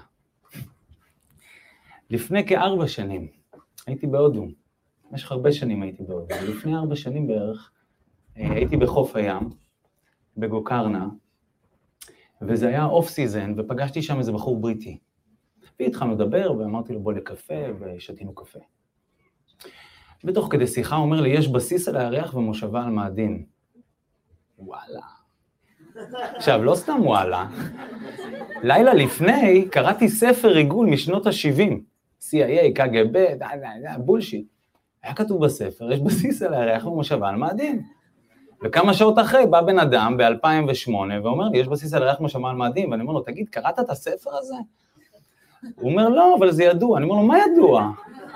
לפני כ4 שנים, הייתי בהודו. במשך הרבה שנים הייתי בהודו. לפני 4 שנים בערך, הייתי בחוף הים, בגוקרנה, וזה היה אוף סיזן, ופגשתי שם איזה בחור בריטי. והתחלנו לדבר, ואמרתי לו בוא לקפה, ושתינו קפה. בתוך כדי שיחה הוא אומר לי, יש בסיס על הירח ומושבה על מאדים. וואלה. עכשיו, לא סתם וואלה. לילה לפני קראתי ספר ריגול משנות ה-70. CIA, KGB, בולשיט. היה כתוב בספר, יש בסיס על הירח ומושבה על מאדים. וכמה שעות אחרי בא בן אדם ב-2008 ואומר לי, יש בסיס על הירח ומושבה על מאדים, ואני אומר לו, תגיד, קראת את הספר הזה? הוא אומר, לא, אבל זה ידוע. אני אומר לו, מה ידוע?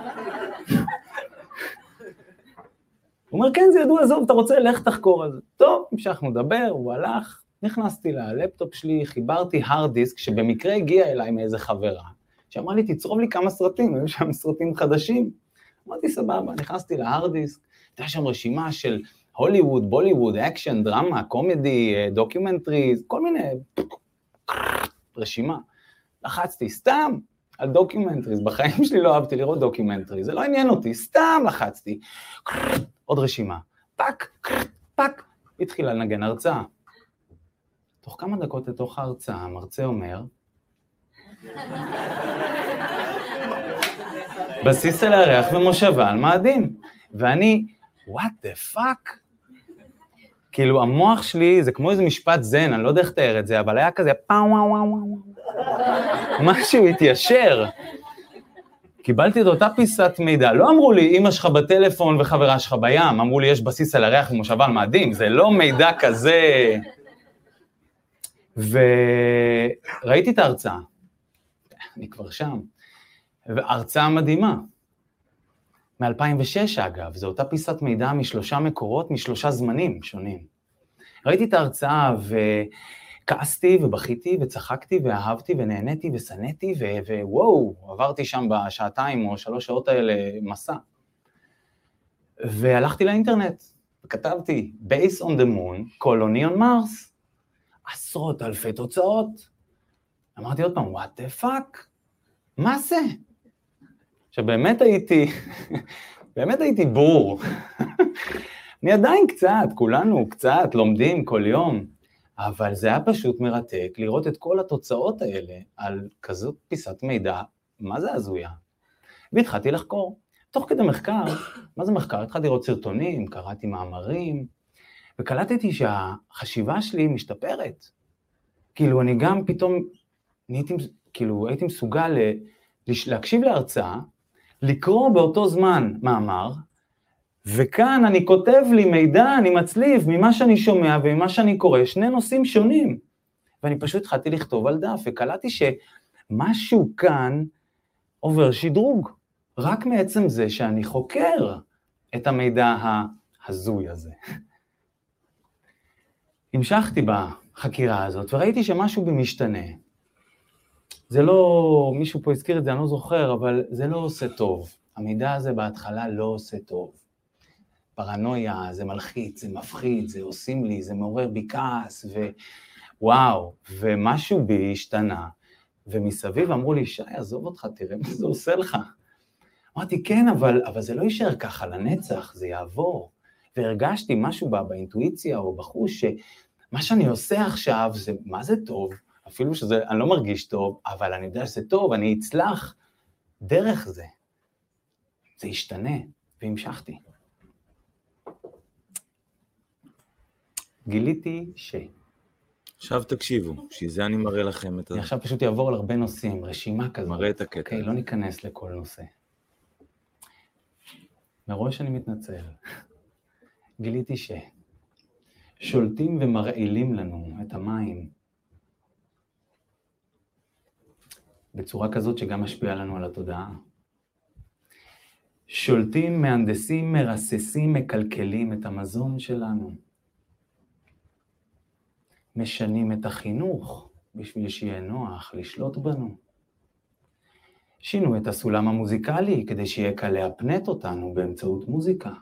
הוא אומר, כן, זה ידוע, עזוב, אתה רוצה, לך תחקור על זה. טוב, המשכנו לדבר, הוא הלך, נכנסתי ללפטופ שלי, חיברתי הרד דיסק, שבמקרה הגיע אליי מאיזה חברה, שאמרה לי, תצרוב לי כמה סרטים, היו שם סרטים חדשים. אמרתי, סבבה, נכנסתי להרד דיסק, הייתה שם רשימה של הוליווד, בוליווד, אקשן, דרמה, קומדי, דוקיומנטריז, כל מיני רשימה. לחצתי סתם על דוקיומנטריז, בחיים שלי לא אהבתי לראות דוקיומנטריז, זה לא עניין אותי, סתם לחצתי. עוד רשימה, פק, התחילה לנגן הרצאה. תוך כמה דקות לתוך ההרצאה, המרצה אומר, בסיס על הירח ומושבה על מאדים. ואני, what the fuck? כאילו, המוח שלי זה כמו איזה משפט זן, אני לא יודע איך לתאר את זה, אבל היה כזה, וואו, משהו התיישר. קיבלתי את אותה פיסת מידע, לא אמרו לי, אמא שלך בטלפון וחברה שלך בים, אמרו לי, יש בסיס על הירח ומושבה על מאדים, זה לא מידע כזה. וראיתי את ההרצאה, אני כבר שם, והרצאה מדהימה, מ-2006 אגב, זו אותה פיסת מידע מ3 מקורות, מ3 זמנים שונים. ראיתי את ההרצאה וכעסתי ובכיתי וצחקתי ואהבתי ונהניתי וסניתי ווואו, עברתי שם בשעתיים או 3 שעות האלה מסע. והלכתי לאינטרנט וכתבתי, Base on the Moon, Colony on Mars. 10,000 תוצאות. אמרתי עוד פעם, what the fuck? מה זה? עכשיו, באמת הייתי בור. אני עדיין קצת, כולנו קצת לומדים כל יום, אבל זה היה פשוט מרתק לראות את כל התוצאות האלה על כזאת פיסת מידע, מה זה הזויה? והתחלתי לחקור. תוך כדי מחקר, מה זה מחקר? התחלתי לראות סרטונים, קראתי מאמרים, וקלטתי שהחשיבה שלי משתפרת. כאילו, אני גם פתאום הייתי מסוגל להקשיב להרצאה, לקרוא באותו זמן מאמר, וכאן אני כותב לי מידע, אני מצליב ממה שאני שומע וממה שאני קורא, 2 נושאים שונים. ואני פשוט התחלתי לכתוב על דף, וקלטתי שמשהו כאן עובר שדרוג, רק מעצם זה שאני חוקר את המידע ההזוי הזה. המשכתי בחקירה הזאת, וראיתי שמשהו במשתנה. זה לא, מישהו פה הזכיר את זה, אני לא זוכר, אבל זה לא עושה טוב. המידע הזה בהתחלה לא עושה טוב. פרנויה, זה מלחיץ, זה מפחיד, זה עושים לי, זה מעורר בי כעס, ווואו, ומשהו בי השתנה, ומסביב אמרו לי, שי, עזוב אותך, תראה מה זה עושה לך. אמרתי, כן, אבל זה לא יישאר ככה לנצח, זה יעבור. והרגשתי משהו באינטואיציה או בחוש, שמה שאני עושה עכשיו, זה, מה זה טוב? אפילו שאני לא מרגיש טוב, אבל אני יודע שזה טוב, אני אצלח דרך זה. זה ישתנה, והמשכתי. גיליתי עכשיו תקשיבו, שזה אני מראה לכם את אני עכשיו פשוט אעבור על הרבה נושאים, רשימה כזאת. מראה את הקטע. אוקיי, לא ניכנס לכל נושא. מראש אני מתנצל. גיליתי שולטים ומרעילים לנו את המים בצורה כזאת שגם משפיעה לנו על התודעה. שולטים, מהנדסים, מרססים, מקלקלים את המזון שלנו. משנים את החינוך בשביל שיהיה נוח לשלוט בנו. שינו את הסולם המוזיקלי כדי שיהיה קל להפנט אותנו באמצעות מוזיקה.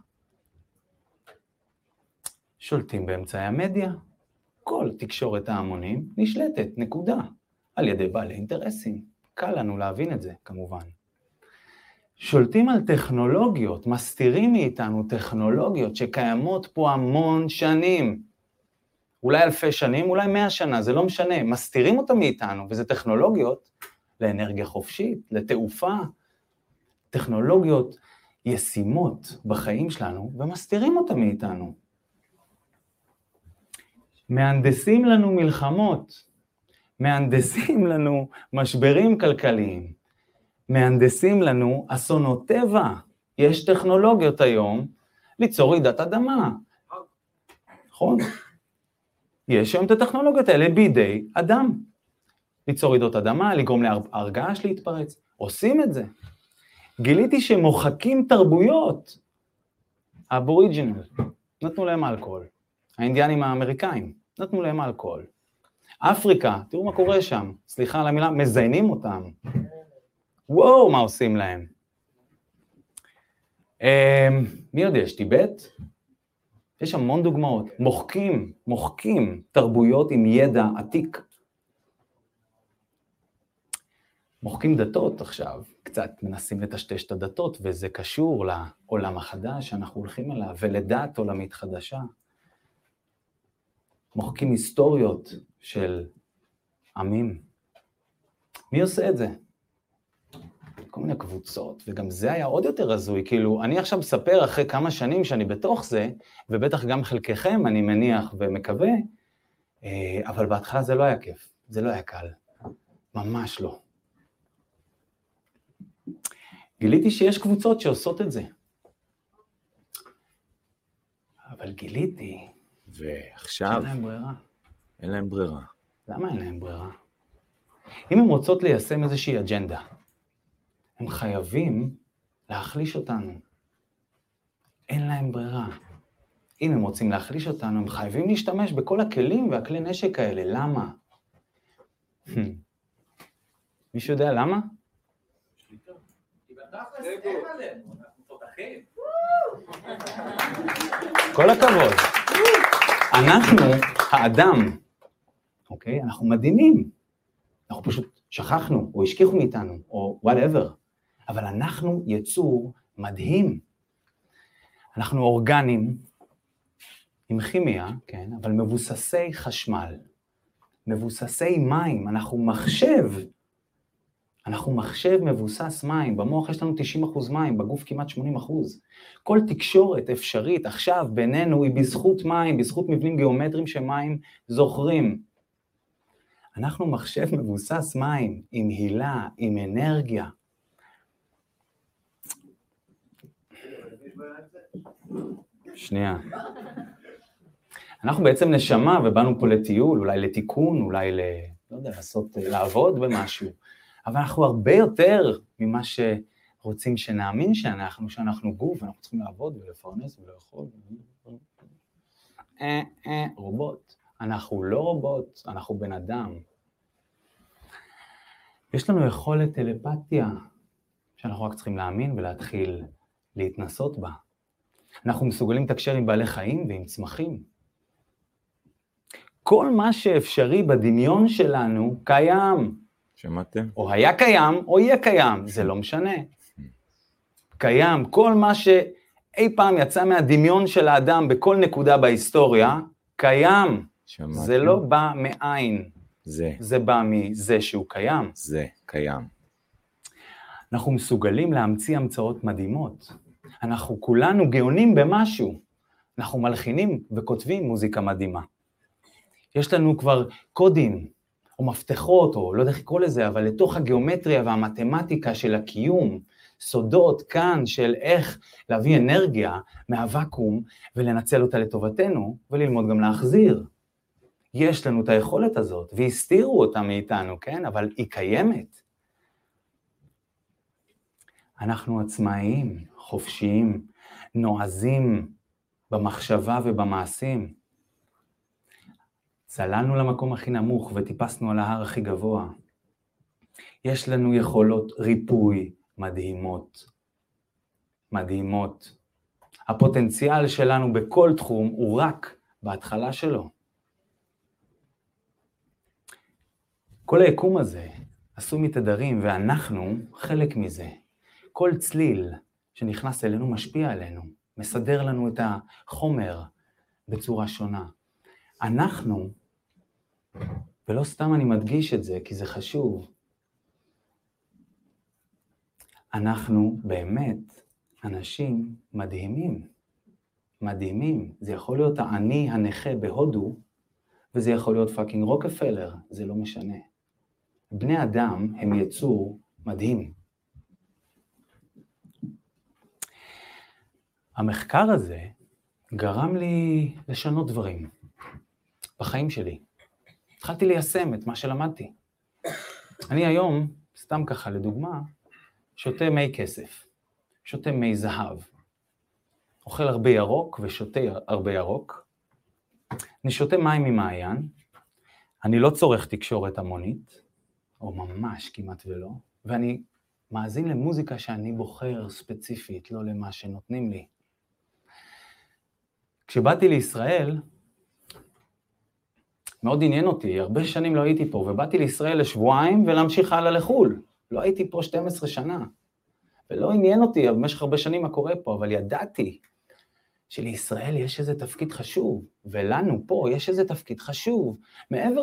שולטים באמצעי המדיה. כל תקשורת ההמונים נשלטת, נקודה, על ידי בעלי אינטרסים. קל לנו להבין את זה, כמובן. שולטים על טכנולוגיות, מסתירים מאיתנו טכנולוגיות שקיימות פה המון שנים. אולי אלפי שנים, אולי 100 שנה, זה לא משנה. מסתירים אותם מאיתנו, וזה טכנולוגיות לאנרגיה חופשית, לתעופה, טכנולוגיות ישימות בחיים שלנו, ומסתירים אותם מאיתנו. מהנדסים לנו מלחמות, מהנדסים לנו משברים כלכליים, מהנדסים לנו אסונות טבע. יש טכנולוגיות היום ליצור רעידת אדמה. נכון? יש היום את הטכנולוגיות האלה בידי אדם. ליצור רעידות אדמה, לגרום להרגש להתפרץ. עושים את זה. גיליתי שמוחקים תרבויות. האבוריג'ינל, נתנו להם אלכוהול. האינדיאנים האמריקאים, נתנו להם אלכוהול. אפריקה, תראו מה קורה שם. סליחה על המילה, מזיינים אותם. וואו, מה עושים להם? מי יודע, יש טיבט? יש המון דוגמאות. מוחקים תרבויות עם ידע עתיק. מוחקים דתות עכשיו, קצת מנסים לטשטש את הדתות, וזה קשור לעולם החדש שאנחנו הולכים אליו, ולדת עולמית חדשה. מוחקים היסטוריות של עמים. מי עושה את זה? כל מיני קבוצות, וגם זה היה עוד יותר רזוי, כאילו, אני עכשיו מספר אחרי כמה שנים שאני בתוך זה, ובטח גם חלקכם, אני מניח ומקווה, אבל בהתחלה זה לא היה כיף, זה לא היה קל, ממש לא. גיליתי שיש קבוצות שעושות את זה, אבל גיליתי, ועכשיו, אין להם ברירה. אין להם ברירה. למה אין להם ברירה? אם הן רוצות ליישם איזושהי אג'נדה, הם חייבים להחליש אותנו. אין להם ברירה. אם הם רוצים להחליש אותנו, הם חייבים להשתמש בכל הכלים והכלי נשק האלה. למה? מישהו יודע למה? כל הכבוד. אנחנו, האדם, אוקיי? אנחנו מדהימים. אנחנו פשוט שכחנו, או השכיחו מאיתנו, או whatever. אבל אנחנו יצור מדהים. אנחנו אורגנים, עם כימיה, כן? אבל מבוססי חשמל, מבוססי מים, אנחנו מחשב מבוסס מים, במוח יש לנו 90% מים, בגוף כמעט 80%. כל תקשורת אפשרית עכשיו בינינו היא בזכות מים, בזכות מבנים גיאומטריים שמים זוכרים. אנחנו מחשב מבוסס מים, עם הילה, עם אנרגיה. שנייה. אנחנו בעצם נשמה ובאנו פה לטיול, אולי לתיקון, אולי לא יודע, לעבוד במשהו. אבל אנחנו הרבה יותר ממה שרוצים שנאמין שאנחנו גוף, ואנחנו צריכים לעבוד ולפרנס ולאכול. רובוט. אנחנו לא רובוט, אנחנו בן אדם. יש לנו יכולת טלפתיה, שאנחנו רק צריכים להאמין ולהתחיל להתנסות בה. אנחנו מסוגלים לתקשר עם בעלי חיים ועם צמחים. כל מה שאפשרי בדמיון שלנו קיים. שמעתם? או היה קיים, או יהיה קיים, זה לא משנה. קיים, כל מה שאי פעם יצא מהדמיון של האדם בכל נקודה בהיסטוריה, קיים. שמעתם? זה לא בא מאין. זה בא מזה שהוא קיים. זה קיים. אנחנו מסוגלים להמציא המצאות מדהימות. אנחנו כולנו גאונים במשהו. אנחנו מלחינים וכותבים מוזיקה מדהימה. יש לנו כבר קודים, או מפתחות, או לא יודע איך לקרוא לזה, אבל לתוך הגיאומטריה והמתמטיקה של הקיום, סודות כאן של איך להביא אנרגיה מהוואקום ולנצל אותה לטובתנו, וללמוד גם להחזיר. יש לנו את היכולת הזאת, והסתירו אותה מאיתנו, כן? אבל היא קיימת. אנחנו עצמאיים, חופשיים, נועזים במחשבה ובמעשים. צללנו למקום הכי נמוך וטיפסנו על ההר הכי גבוה. יש לנו יכולות ריפוי מדהימות. מדהימות. הפוטנציאל שלנו בכל תחום הוא רק בהתחלה שלו. כל היקום הזה עשוי מתדרים ואנחנו חלק מזה. כל צליל שנכנס אלינו משפיע עלינו, מסדר לנו את החומר בצורה שונה. אנחנו, ולא סתם אני מדגיש את זה כי זה חשוב, אנחנו באמת אנשים מדהימים, מדהימים. זה יכול להיות העני הנכה בהודו, וזה יכול להיות פאקינג רוקפלר, זה לא משנה. בני אדם הם יצור מדהים. המחקר הזה גרם לי לשנות דברים בחיים שלי. התחלתי ליישם את מה שלמדתי. אני היום, סתם ככה לדוגמה, שותה מי כסף, שותה מי זהב, אוכל הרבה ירוק ושותה הרבה ירוק, אני שותה מים ממעיין, אני לא צורך תקשורת המונית, או ממש כמעט ולא, ואני מאזין למוזיקה שאני בוחר ספציפית, לא למה שנותנים לי. כשבאתי לישראל, מאוד עניין אותי, הרבה שנים לא הייתי פה, ובאתי לישראל לשבועיים ולהמשיך הלאה לחול. לא הייתי פה 12 שנה, ולא עניין אותי במשך הרבה שנים מה קורה פה, אבל ידעתי שלישראל יש איזה תפקיד חשוב, ולנו פה יש איזה תפקיד חשוב, מעבר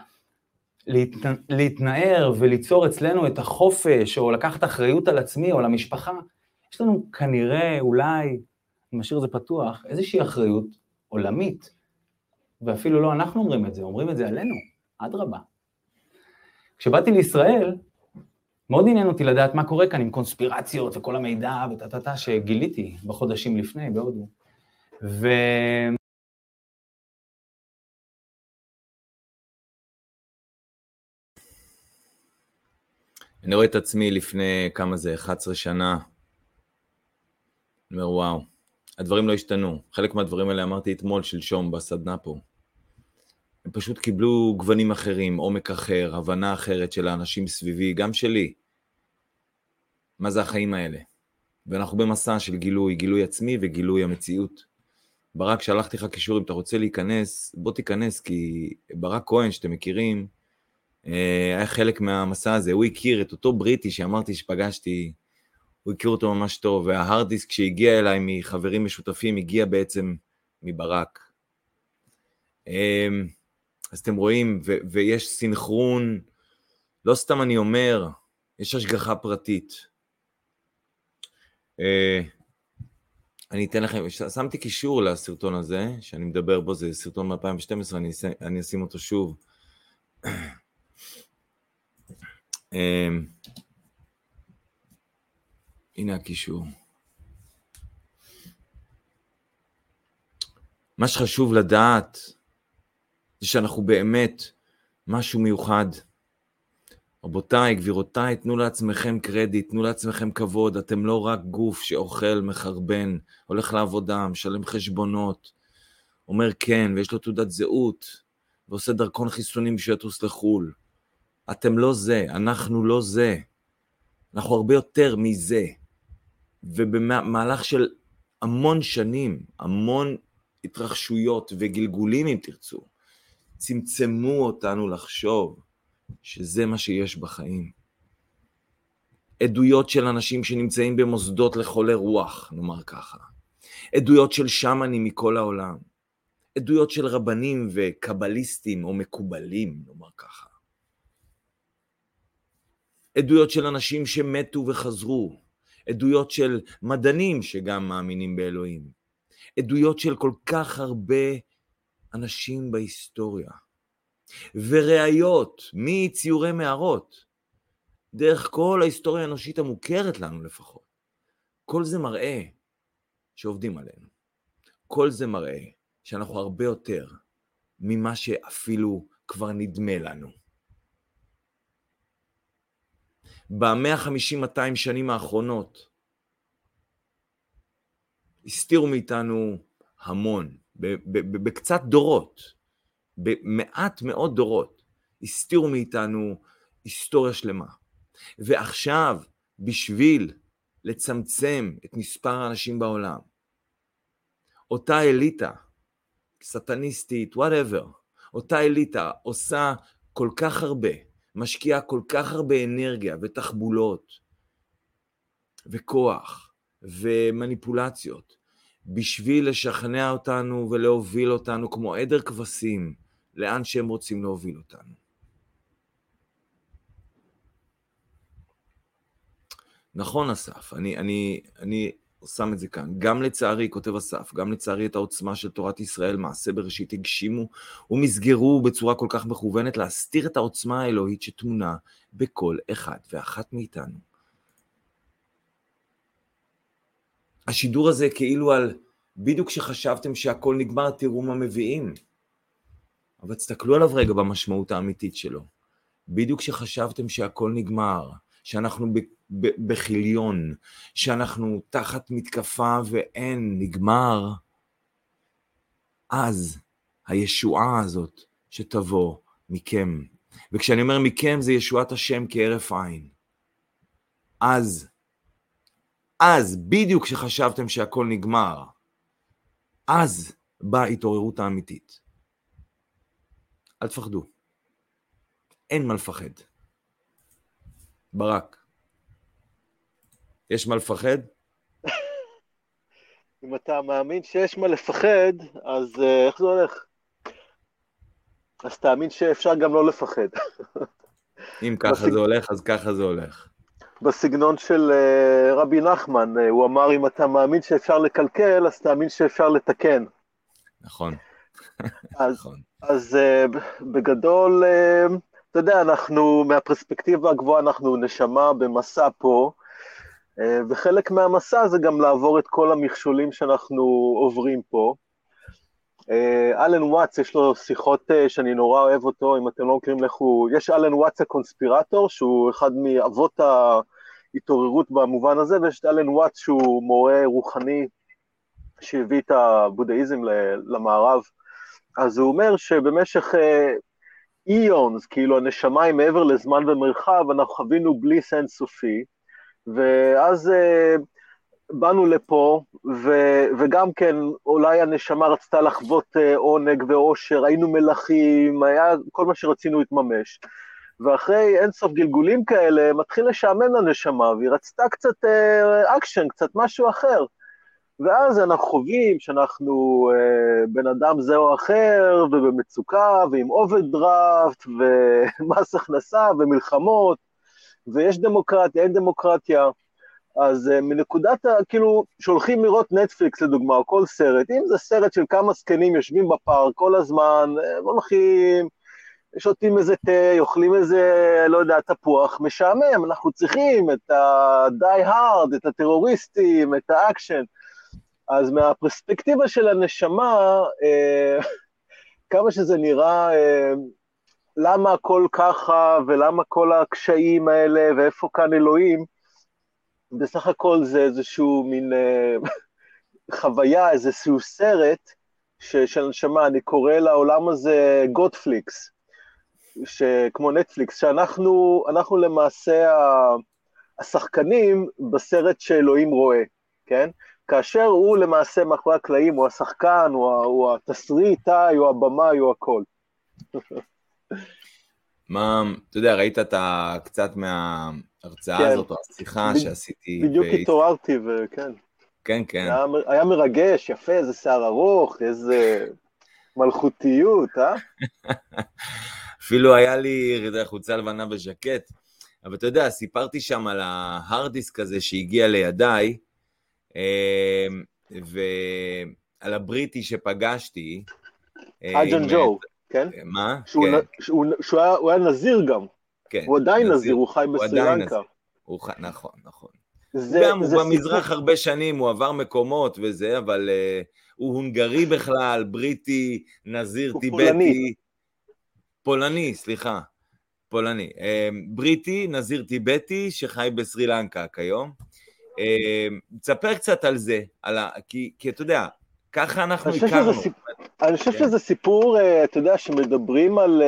להתנער וליצור אצלנו את החופש, או לקחת אחריות על עצמי או למשפחה, יש לנו כנראה, אולי, אני משאיר את זה פתוח, איזושהי אחריות עולמית, ואפילו לא אנחנו אומרים את זה עלינו, אדרבה. כשבאתי לישראל, מאוד עניין אותי לדעת מה קורה כאן עם קונספירציות וכל המידע וטטטה שגיליתי בחודשים לפני בהודו. אני רואה את עצמי לפני כמה זה, 11 שנה. אני אומר, וואו, הדברים לא השתנו. חלק מהדברים האלה אמרתי אתמול שלשום בסדנה פה. הם פשוט קיבלו גוונים אחרים, עומק אחר, הבנה אחרת של האנשים סביבי, גם שלי. מה זה החיים האלה? ואנחנו במסע של גילוי עצמי וגילוי המציאות. ברק, שלחתי לך קישור, אם אתה רוצה להיכנס, בוא תיכנס, כי ברק כהן, שאתם מכירים, היה חלק מהמסע הזה. הוא הכיר את אותו בריטי שאמרתי שפגשתי, הוא הכיר אותו ממש טוב, וההארד דיסק שהגיע אליי מחברים משותפים, הגיע בעצם מברק. אז אתם רואים, ויש סינכרון, לא סתם אני אומר, יש השגחה פרטית. אני אתן לכם, שמתי קישור לסרטון הזה, שאני מדבר בו, זה סרטון מ-2012, אני אשים אותו שוב. הנה הקישור. מה שחשוב לדעת, זה שאנחנו באמת משהו מיוחד. רבותיי, גבירותיי, תנו לעצמכם קרדיט, תנו לעצמכם כבוד, אתם לא רק גוף שאוכל, מחרבן, הולך לעבודה, משלם חשבונות, אומר כן, ויש לו תעודת זהות, ועושה דרכון חיסונים שיטוס לחול. אתם לא זה, אנחנו לא זה. אנחנו הרבה יותר מזה. ובמהלך של המון שנים, המון התרחשויות וגלגולים אם תרצו, צמצמו אותנו לחשוב שזה מה שיש בחיים. עדויות של אנשים שנמצאים במוסדות לחולי רוח, נאמר ככה. עדויות של שמנים מכל העולם. עדויות של רבנים וקבליסטים או מקובלים, נאמר ככה. עדויות של אנשים שמתו וחזרו. עדויות של מדענים שגם מאמינים באלוהים. עדויות של כל כך הרבה אנשים בהיסטוריה, וראיות מציורי מערות, דרך כל ההיסטוריה האנושית המוכרת לנו לפחות. כל זה מראה שעובדים עלינו. כל זה מראה שאנחנו הרבה יותר ממה שאפילו כבר נדמה לנו. ב-150-200 שנים האחרונות הסתירו מאיתנו המון, בקצת דורות, במעט מאוד דורות, הסתירו מאיתנו היסטוריה שלמה. ועכשיו, בשביל לצמצם את מספר האנשים בעולם, אותה אליטה, סטניסטית, whatever, אותה אליטה עושה כל כך הרבה, משקיעה כל כך הרבה אנרגיה ותחבולות וכוח ומניפולציות, בשביל לשכנע אותנו ולהוביל אותנו כמו עדר כבשים, לאן שהם רוצים להוביל אותנו. נכון אסף, אני שם את זה כאן. גם לצערי, כותב אסף, גם לצערי את העוצמה של תורת ישראל, מעשה בראשית הגשימו, ומסגרו בצורה כל כך מכוונת להסתיר את העוצמה האלוהית שתמונה בכל אחד ואחת מאיתנו. השידור הזה כאילו על, בדיוק שחשבתם שהכל נגמר, תראו מה מביאים. אבל תסתכלו עליו רגע במשמעות האמיתית שלו. בדיוק שחשבתם שהכל נגמר, שאנחנו בחיליון, שאנחנו תחת מתקפה ואין, נגמר, אז הישועה הזאת שתבוא מכם. וכשאני אומר מכם זה ישועת השם כהרף עין. אז בדיוק שחשבתם שהכל נגמר, אז באה התעוררות האמיתית. אל תפחדו. אין מה לפחד. ברק. יש מה לפחד? אם אתה מאמין שיש מה לפחד, אז איך זה הולך? אז תאמין שאפשר גם לא לפחד. אם ככה זה הולך, אז ככה זה הולך. בסגנון של רבי נחמן, הוא אמר, אם אתה מאמין שאפשר לקלקל, אז תאמין שאפשר לתקן. נכון. אז בגדול, אתה יודע, אנחנו, מהפרספקטיבה הגבוהה, אנחנו נשמה במסע פה, וחלק מהמסע זה גם לעבור את כל המכשולים שאנחנו עוברים פה. אלן וואטס, יש לו שיחות שאני נורא אוהב אותו, אם אתם לא מכירים לכו, יש אלן וואטס הקונספירטור, שהוא אחד מאבות ההתעוררות במובן הזה, ויש את אלן וואטס שהוא מורה רוחני, שהביא את הבודהיזם למערב. אז הוא אומר שבמשך איונס, כאילו הנשמה היא מעבר לזמן ומרחב, אנחנו חווינו בליס אינסופי, ואז באנו לפה, וגם כן אולי הנשמה רצתה לחוות עונג ואושר, היינו מלאכים, היה כל מה שרצינו להתממש, ואחרי אינסוף גלגולים כאלה, מתחיל לשעמם לנשמה, והיא רצתה קצת אקשן, קצת משהו אחר, ואז אנחנו חווים שאנחנו בן אדם זה או אחר, ובמצוקה, ועם אוברדרפט, ומס הכנסה, ומלחמות, ויש דמוקרטיה, אין דמוקרטיה, אז מנקודת, כאילו, שהולכים לראות נטפליקס לדוגמה, או כל סרט, אם זה סרט של כמה סקנים יושבים בפארק כל הזמן, הולכים, שותים איזה תה, אוכלים איזה, לא יודע, תפוח, משעמם, אנחנו צריכים את ה-die hard, את הטרוריסטים, את האקשן, אז מהפרספקטיבה של הנשמה, כמה שזה נראה, למה הכל ככה, ולמה כל הקשיים האלה, ואיפה כאן אלוהים, בסך הכל זה איזשהו מין חוויה, איזשהו סרט, של הנשמה, אני קורא לעולם הזה גודפליקס, כמו נטפליקס, שאנחנו למעשה השחקנים בסרט שאלוהים רואה, כן? כאשר הוא למעשה מאחורי הקלעים, הוא השחקן, הוא התסריטאי, הוא הבמאי, הוא הכל. מה, אתה יודע, ראית קצת מההרצאה הזאת, או השיחה שעשיתי. בדיוק התעוררתי, וכן. כן, כן. היה מרגש, יפה, איזה שיער ארוך, איזה מלכותיות, אפילו היה לי חולצה לבנה בז'קט, אבל אתה יודע, סיפרתי שם על ההרדיסק הזה שהגיע לידיי, על הבריטי שפגשתי. אג'ן ג'ו, כן? מה? שהוא היה נזיר גם. כן. הוא עדיין נזיר, הוא חי בסרילנקה. נכון, נכון. הוא במזרח הרבה שנים, הוא עבר מקומות וזה, אבל הוא הונגרי בכלל, בריטי, נזיר, טיבטי. פולני, סליחה. פולני. בריטי, נזיר טיבטי, שחי בסרילנקה כיום. תספר קצת על זה, כי אתה יודע, ככה אנחנו הכרנו. אני חושב שזה סיפור, אתה יודע, שמדברים על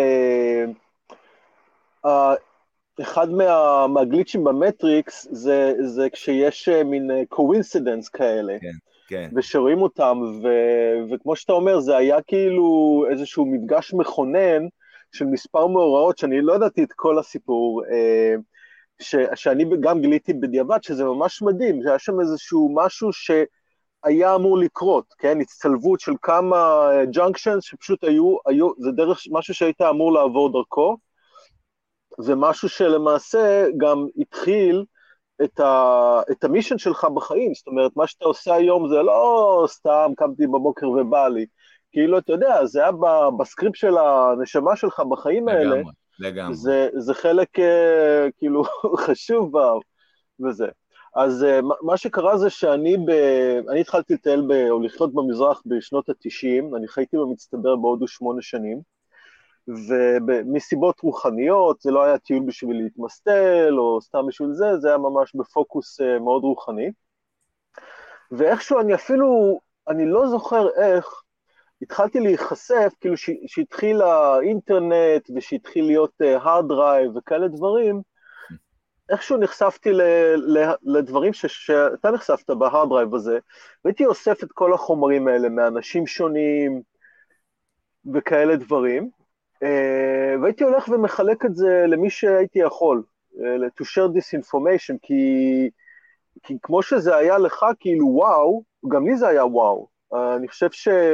אחד מהגליצ'ים במטריקס, זה כשיש מין קווינסידנס כאלה, כן. ושרואים אותם, וכמו שאתה אומר, זה היה כאילו איזשהו מפגש מכונן של מספר מאורעות, שאני לא ידעתי את כל הסיפור, שאני גם גיליתי בדיעבד, שזה ממש מדהים, שהיה שם איזשהו משהו שהיה אמור לקרות, כן? הצטלבות של כמה ג'אנקשנס שפשוט היו, זה דרך משהו שהיית אמור לעבור דרכו, ומשהו שלמעשה גם התחיל את המישן שלך בחיים, זאת אומרת, מה שאתה עושה היום זה לא סתם קמתי בבוקר ובא לי, כאילו, אתה יודע, זה היה בסקריפט של הנשמה שלך בחיים האלה, לגמרי. זה חלק כאילו חשוב וזה. אז מה שקרה זה שאני התחלתי לטייל או לחיות במזרח בשנות ה-90, אני חייתי במצטבר בהודו 8 שנים, ומסיבות רוחניות, זה לא היה טיול בשביל להתמסטל, או סתם בשביל זה היה ממש בפוקוס מאוד רוחני. ואיכשהו אני לא זוכר איך, התחלתי להיחשף, כאילו שהתחיל האינטרנט, ושהתחיל להיות hard drive וכאלה דברים, איכשהו נחשפתי לדברים שאתה נחשפת ב-hard drive הזה, והייתי אוסף את כל החומרים האלה מאנשים שונים וכאלה דברים, והייתי הולך ומחלק את זה למי שהייתי יכול, to share this information, כי כמו שזה היה לך כאילו וואו, גם לי זה היה וואו. אני חושב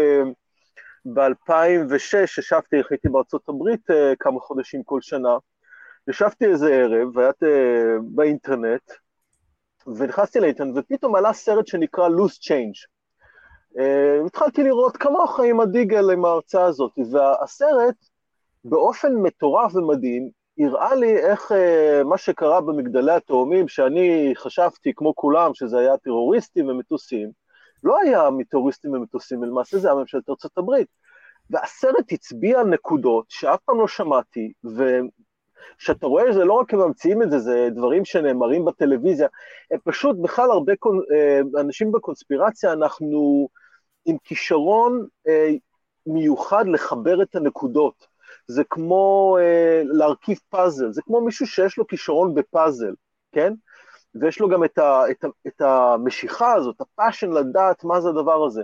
ב-2006 הייתי בארצות הברית כמה חודשים כל שנה, ישבתי איזה ערב, והייתי באינטרנט, ונכנסתי לאינטרנט, ופתאום עלה סרט שנקרא Loose Change. התחלתי לראות כמוך עם הדיגל, עם ההרצאה הזאת, והסרט, באופן מטורף ומדהים, הראה לי איך מה שקרה במגדלי התאומים, שאני חשבתי כמו כולם שזה היה טרוריסטים ומטוסים, לא היה מטרוריסטים ומטוסים, למעשה זה היה ממשלת ארצות הברית. והסרט הצביע נקודות שאף פעם לא שמעתי, ושאתה רואה שזה לא רק הם ממציאים את זה, זה דברים שנאמרים בטלוויזיה, הם פשוט בכלל הרבה אנשים בקונספירציה, אנחנו עם כישרון מיוחד לחבר את הנקודות. זה כמו להרכיב פאזל, זה כמו מישהו שיש לו כישרון בפאזל, כן? ויש לו גם את המשיכה הזאת, הפאשן לדעת מה זה הדבר הזה.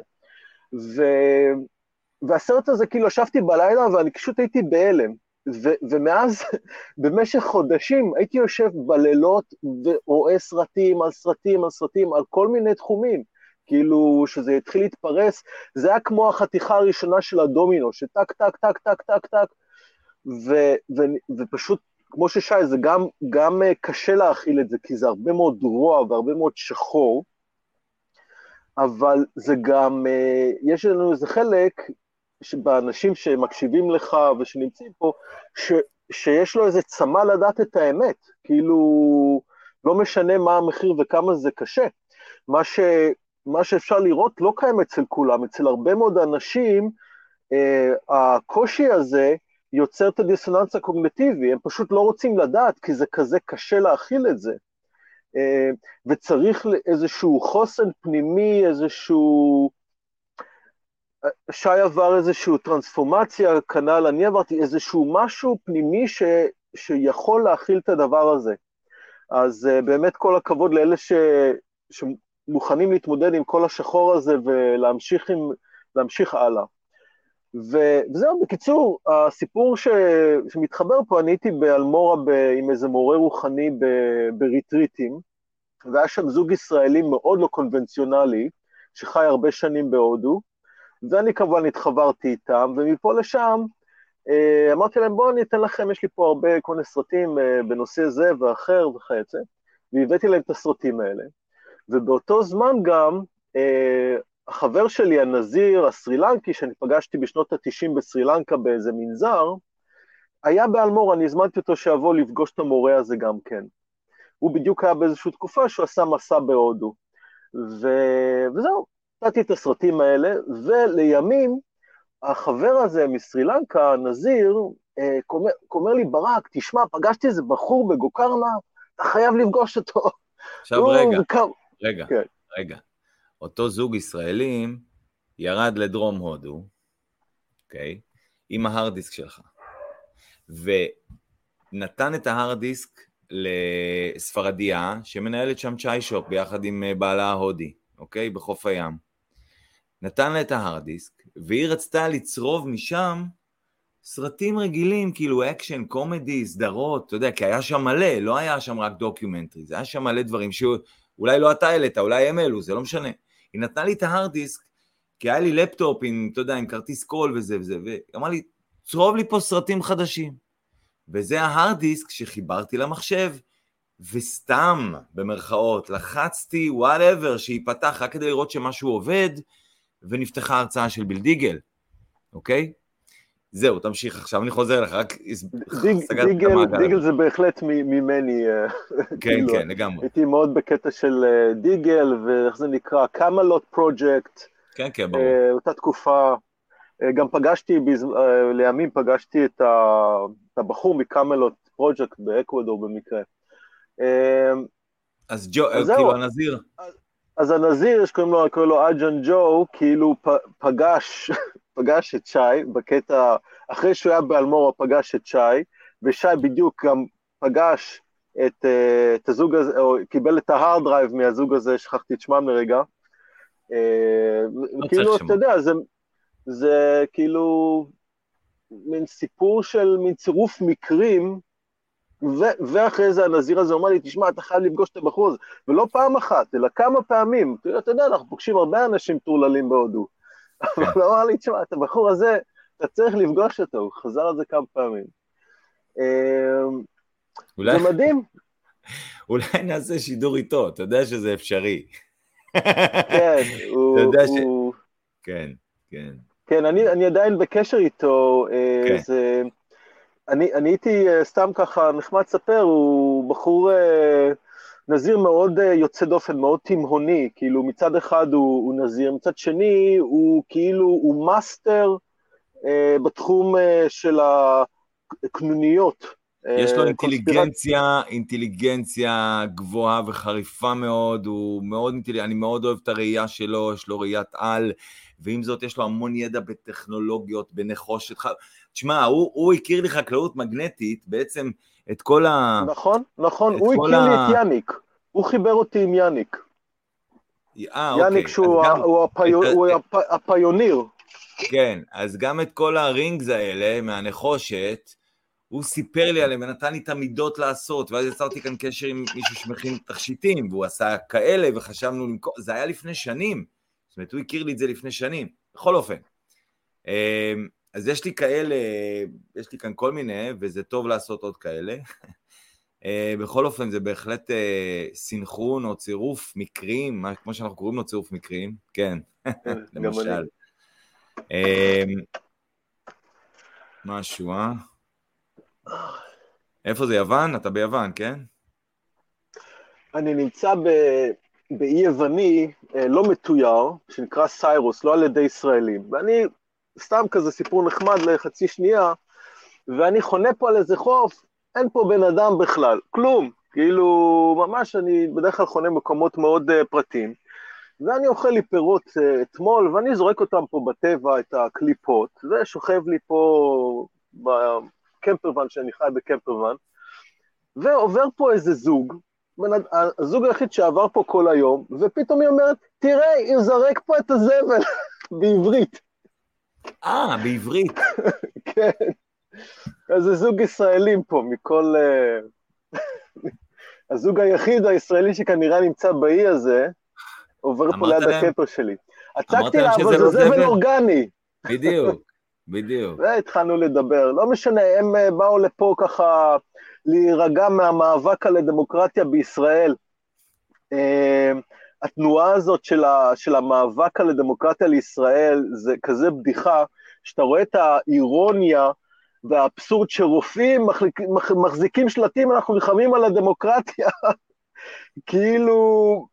והסרט הזה, כאילו, ישבתי בלילה, ואני פשוט הייתי בהלם, ומאז, במשך חודשים, הייתי יושב בלילות, ורואה סרטים על סרטים על סרטים, על כל מיני תחומים, כאילו, שזה התחיל להתפרס, זה היה כמו החתיכה הראשונה של הדומינו, שטק, טק, טק, טק, טק, טק, ופשוט, כמו ששי, זה גם קשה להכיל את זה, כי זה הרבה מאוד רוע והרבה מאוד שחור, אבל זה גם, יש לנו איזה חלק, באנשים שמקשיבים לך ושנמצאים פה, שיש לו איזה צמא לדעת את האמת, כאילו, לא משנה מה המחיר וכמה זה קשה. מה שאפשר לראות לא קיים אצל כולם, אצל הרבה מאוד אנשים, הקושי הזה יוצר את הדיסוננס הקוגניטיבי, הם פשוט לא רוצים לדעת, כי זה כזה קשה להכיל את זה. וצריך איזשהו חוסן פנימי, שי עבר איזשהו טרנספורמציה, כנ"ל אני עברתי איזשהו משהו פנימי שיכול להכיל את הדבר הזה. אז באמת כל הכבוד לאלה שמוכנים להתמודד עם כל השחור הזה ולהמשיך הלאה. וזהו, בקיצור, הסיפור שמתחבר פה, אני הייתי באלמורה עם איזה מורה רוחני בריטריטים, והיה שם זוג ישראלים מאוד לא קונבנציונלי, שחי הרבה שנים בהודו, ואני כמובן התחברתי איתם, ומפה לשם אמרתי להם, בואו אני אתן לכם, יש לי פה הרבה כל מיני סרטים בנושא זה ואחר וכיוצא, והבאתי להם את הסרטים האלה. ובאותו זמן גם החבר שלי, הנזיר הסרילנקי, שאני פגשתי בשנות ה-90 בסרילנקה באיזה מנזר, היה באלמור, אני הזמנתי אותו שיבוא לפגוש את המורה הזה גם כן. הוא בדיוק היה באיזושהי תקופה שהוא עשה מסע בהודו. וזהו, נתתי את הסרטים האלה, ולימים, החבר הזה מסרילנקה, הנזיר, אומר לי, ברק, תשמע, פגשתי איזה בחור בגוקרנה, אתה חייב לפגוש אותו. עכשיו כן. רגע. אותו זוג ישראלים ירד לדרום הודו, אוקיי? עם ההארד דיסק שלך. ונתן את ההארד דיסק לספרדיה, שמנהלת שם צ'אי שופ ביחד עם בעלה ההודי, אוקיי? בחוף הים. נתן לה את ההארד דיסק, והיא רצתה לצרוב משם סרטים רגילים, כאילו אקשן, קומדי, סדרות, אתה יודע, כי היה שם מלא, לא היה שם רק דוקיומנטרי, זה היה שם מלא דברים שאולי לא אתה העלית, אולי הם אלו, זה לא משנה. היא נתנה לי את ההארד דיסק, כי היה לי לפטופ עם, אתה יודע, עם כרטיס קול וזה, והיא אמרה לי, צרוב לי פה סרטים חדשים. וזה ההארד דיסק שחיברתי למחשב, וסתם, במרכאות, לחצתי, whatever, שיפתח רק כדי לראות שמשהו עובד, ונפתחה הרצאה של בילדיגל, אוקיי? זהו, תמשיך, עכשיו אני חוזר לך, רק סגרת את המעגל. דיגל זה בהחלט ממני. כן, כן, לגמרי. הייתי מאוד בקטע של דיגל, ואיך זה נקרא, קאמלוט פרוג'קט. כן, כן, ברור. אותה תקופה, גם לימים פגשתי את הבחור מקאמלוט פרוג'קט באקוודור במקרה. אז כאילו הנזיר. אז הנזיר, שקוראים לו אג'ן ג'ו, כאילו פגש את שי, בקטע, אחרי שהוא היה באלמורה פגש את שי, ושי בדיוק גם פגש את הזוג הזה, או קיבל את ההארד דרייב מהזוג הזה, שכחתי את שמם לרגע. כאילו, אתה יודע, זה כאילו מין סיפור של מין צירוף מקרים, ואחרי זה הנזיר הזה אומר לי, תשמע, אתה חייב לפגוש את הבחור הזה, ולא פעם אחת, אלא כמה פעמים, אתה יודע, אנחנו פוגשים הרבה אנשים טורללים בהודו, אבל הוא אמר לי, תשמע, את הבחור הזה, אתה צריך לפגוש אותו, הוא חזר על זה כמה פעמים. זה מדהים. אולי נעשה שידור איתו, אתה יודע שזה אפשרי. כן, כן. כן, אני עדיין בקשר איתו, אני הייתי סתם ככה נחמד ספר, הוא בחור נזיר מאוד יוצא דופן, מאוד תימהוני, כאילו מצד אחד הוא נזיר, מצד שני הוא כאילו, הוא מאסטר בתחום של הקנוניות. יש לו אינטליגנציה גבוהה וחריפה מאוד, הוא מאוד אני מאוד אוהב את הראייה שלו, יש לו ראיית על, ועם זאת יש לו המון ידע בטכנולוגיות, בנחושת. תשמע, הוא הכיר לי חקלאות מגנטית, בעצם את כל נכון, הוא הכיר לי את יאניק, הוא חיבר אותי עם יאניק. יאניק שהוא הפיוניר. כן, אז גם את כל הרינגס האלה מהנחושת, הוא סיפר לי עליהם ונתן לי את המידות לעשות, ואז יצרתי כאן קשר עם מישהו שמכין תכשיטים, והוא עשה כאלה וחשבנו למכור, זה היה לפני שנים, זאת אומרת, הוא הכיר לי את זה לפני שנים, בכל אופן. אז יש לי כאלה, יש לי כאן כל מיני, וזה טוב לעשות עוד כאלה. בכל אופן, זה בהחלט סינכרון או צירוף מקרים, כמו שאנחנו קוראים לו צירוף מקרים, כן, למשל. משהו, איפה זה יוון? אתה ביוון, כן? אני נמצא באי יווני לא מתויר, שנקרא סיירוס, לא על ידי ישראלים, ואני סתם כזה סיפור נחמד לחצי שנייה, ואני חונה פה על איזה חוף, אין פה בן אדם בכלל, כלום, כאילו ממש אני בדרך כלל חונה מקומות מאוד פרטיים, ואני אוכל לי פירות אתמול, ואני זורק אותם פה בטבע, את הקליפות, ושוכב לי פה בקמפרוון, שאני חי בקמפרוון, ועובר פה איזה זוג, הזוג היחיד שעבר פה כל היום, ופתאום היא אומרת, תראה, היא זרק פה את הזבל, בעברית. בעברית. כן. אז זה זוג ישראלים פה, מכל... הזוג היחיד הישראלי שכנראה נמצא באי הזה, עובר פה ליד הקמפר שלי. הצגתי לה, אבל זה זבל אורגני. בדיוק. והתחלנו לדבר. לא משנה, הם באו לפה ככה להירגע מהמאבק על הדמוקרטיה בישראל. התנועה הזאת של המאבק על הדמוקרטיה לישראל, זה כזה בדיחה, שאתה רואה את האירוניה והאבסורד שרופאים מחזיקים שלטים, אנחנו נלחמים על הדמוקרטיה, כאילו,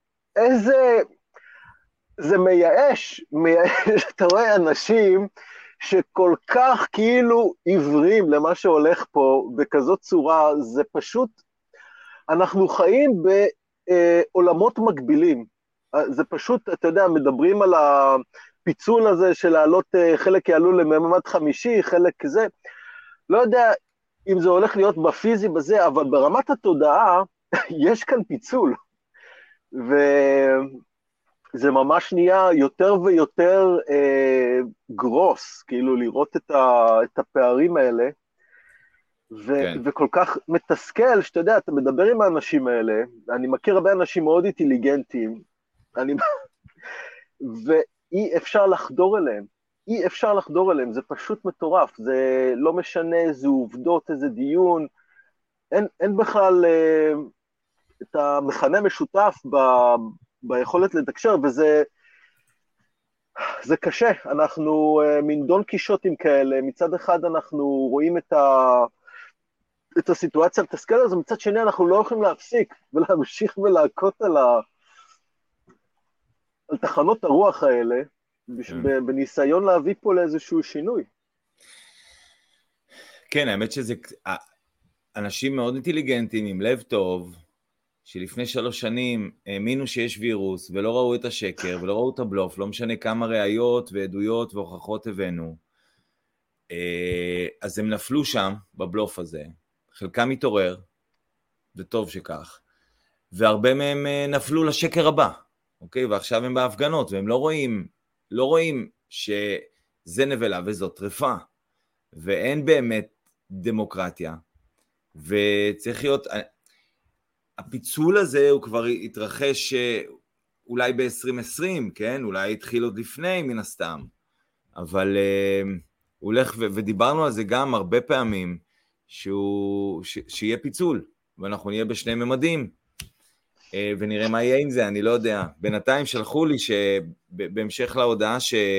זה מייאש, אתה רואה אנשים שכל כך כאילו עיוורים למה שהולך פה, בכזאת צורה, זה פשוט, אנחנו חיים בעולמות מקבילים, זה פשוט, אתה יודע, מדברים על הפיצול הזה של לעלות, חלק יעלו לממד חמישי, חלק זה, לא יודע אם זה הולך להיות בפיזי בזה, אבל ברמת התודעה, יש כאן פיצול, וזה ממש נהיה יותר ויותר גרוס, כאילו לראות את הפערים האלה, כן. וכל כך מתסכל, שאתה יודע, אתה מדבר עם האנשים האלה, אני מכיר הרבה אנשים מאוד אינטליגנטים, ואי אפשר לחדור אליהם, אי אפשר לחדור אליהם, זה פשוט מטורף, זה לא משנה איזה עובדות, איזה דיון, אין בכלל את המכנה משותף ביכולת לתקשר, וזה קשה, אנחנו מין דון קישוטים כאלה, מצד אחד אנחנו רואים את הסיטואציה לתסכל הזו, מצד שני אנחנו לא יכולים להפסיק, ולהמשיך ולהכות על תחנות הרוח האלה, בניסיון להביא פה לאיזשהו שינוי. כן, האמת שזה אנשים מאוד אינטליגנטים עם לב טוב, שלפני 3 שנים האמינו שיש וירוס, ולא ראו את השקר, ולא ראו את הבלוף, לא משנה כמה ראיות ועדויות והוכחות הבאנו, אז הם נפלו שם בבלוף הזה, חלקם התעורר, וטוב שכך, והרבה מהם נפלו לשקר הבא, אוקיי? ועכשיו הם בהפגנות, והם לא רואים שזה נבלה וזאת טרפה, ואין באמת דמוקרטיה, וצריך להיות, הפיצול הזה הוא כבר התרחש אולי ב-2020, כן? אולי התחיל עוד לפני מן הסתם, אבל הוא הולך, ודיברנו על זה גם הרבה פעמים, שיהיה פיצול, ואנחנו נהיה בשני ממדים, ונראה מה יהיה עם זה, אני לא יודע. בינתיים שלחו לי שבהמשך להודעה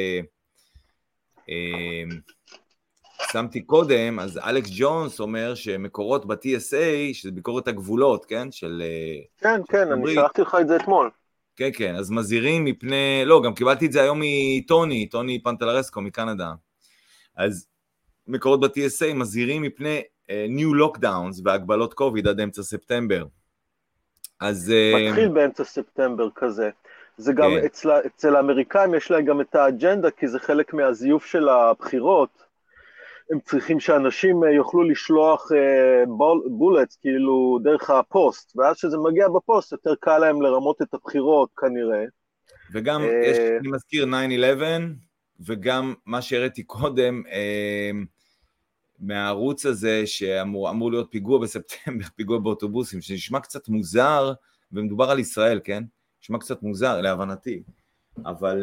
שמתי קודם, אז אלכס ג'ונס אומר שמקורות ב-TSA, שזה ביקורת הגבולות, כן? כן, אני שלחתי לך את זה אתמול. כן, כן, אז מזהירים מפני, לא, גם קיבלתי את זה היום טוני פנטלרסקו מקנדה, אז מקורות ב-TSA מזהירים מפני New Lockdowns והגבלות קוביד עד אמצע ספטמבר. אז מתחיל באמצע ספטמבר כזה. זה גם אצל האמריקאים יש להם גם את האג'נדה, כי זה חלק מהזיוף של הבחירות. הם צריכים שאנשים יוכלו לשלוח בולטס, כאילו דרך הפוסט, ואז שזה מגיע בפוסט, יותר קל להם לרמות את הבחירות כנראה. וגם, אני מזכיר 9/11, וגם מה שהראיתי קודם, מהערוץ הזה שאמור להיות פיגוע בספטמבר, פיגוע באוטובוסים, שנשמע קצת מוזר, ומדובר על ישראל, כן? נשמע קצת מוזר, להבנתי. אבל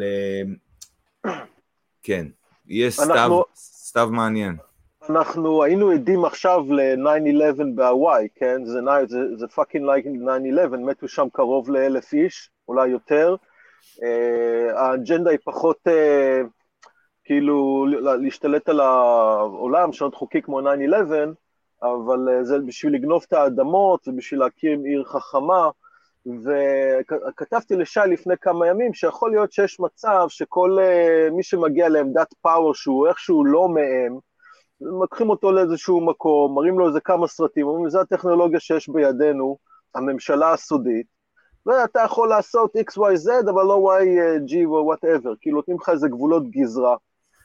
כן, יהיה סתיו מעניין. אנחנו היינו עדים עכשיו ל-9/11 בהוואי, כן? זה fucking like 9/11, מתו שם קרוב ל1,000 איש, אולי יותר. האג'נדה היא פחות כאילו להשתלט על העולם, שנות חוקי כמו 9/11, אבל זה בשביל לגנוב את האדמות, זה בשביל להקים עיר חכמה, וכתבתי לשי לפני כמה ימים, שיכול להיות שיש מצב שכל מי שמגיע לעמדת פאוור, שהוא איכשהו לא מהם, מקחים אותו לאיזשהו מקום, מראים לו איזה כמה סרטים, אומרים, זה הטכנולוגיה שיש בידינו, הממשלה הסודית, ואתה יכול לעשות XYZ, אבל לא YG או whatever, כאילו נותנים לך איזה גבולות גזרה.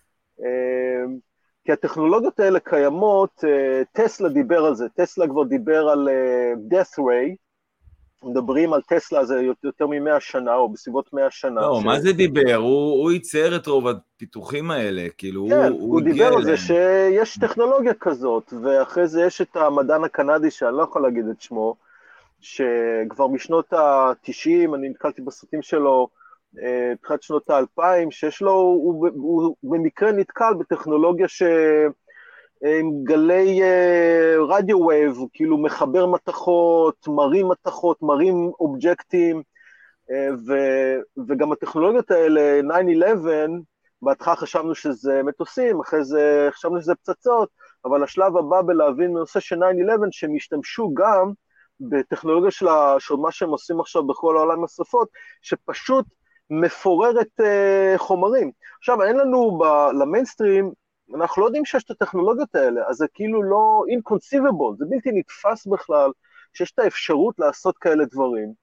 כי הטכנולוגיות האלה קיימות, טסלה דיבר על זה, טסלה כבר דיבר על death ray, מדברים על טסלה זה יותר מ100 שנה, או בסביבות 100 שנה. לא, מה זה דיבר? הוא ייצר את רוב הפיתוחים האלה, כאילו כן, הוא דיבר על זה שיש טכנולוגיה כזאת, ואחרי זה יש את המדען הקנדי, שאני לא יכול להגיד את שמו, שכבר משנות ה-90, אני נתקלתי בסרטים שלו, תחילת שנות ה-2000, שיש לו, הוא במקרה נתקל בטכנולוגיה עם גלי רדיו ווייב, כאילו מחבר מתכות, מרים אובייקטים, וגם הטכנולוגיות האלה, 9/11, בהתחלה חשבנו שזה מטוסים, אחרי זה חשבנו שזה פצצות, אבל השלב הבא בלהבין בנושא של 9/11, שהם השתמשו גם בטכנולוגיה של מה שהם עושים עכשיו בכל העולם השרפות, שפשוט מפוררת חומרים. עכשיו, אין לנו למיינסטרים, אנחנו לא יודעים שיש את הטכנולוגיות האלה, אז זה כאילו לא inconceivable, זה בלתי נתפס בכלל, שיש את האפשרות לעשות כאלה דברים.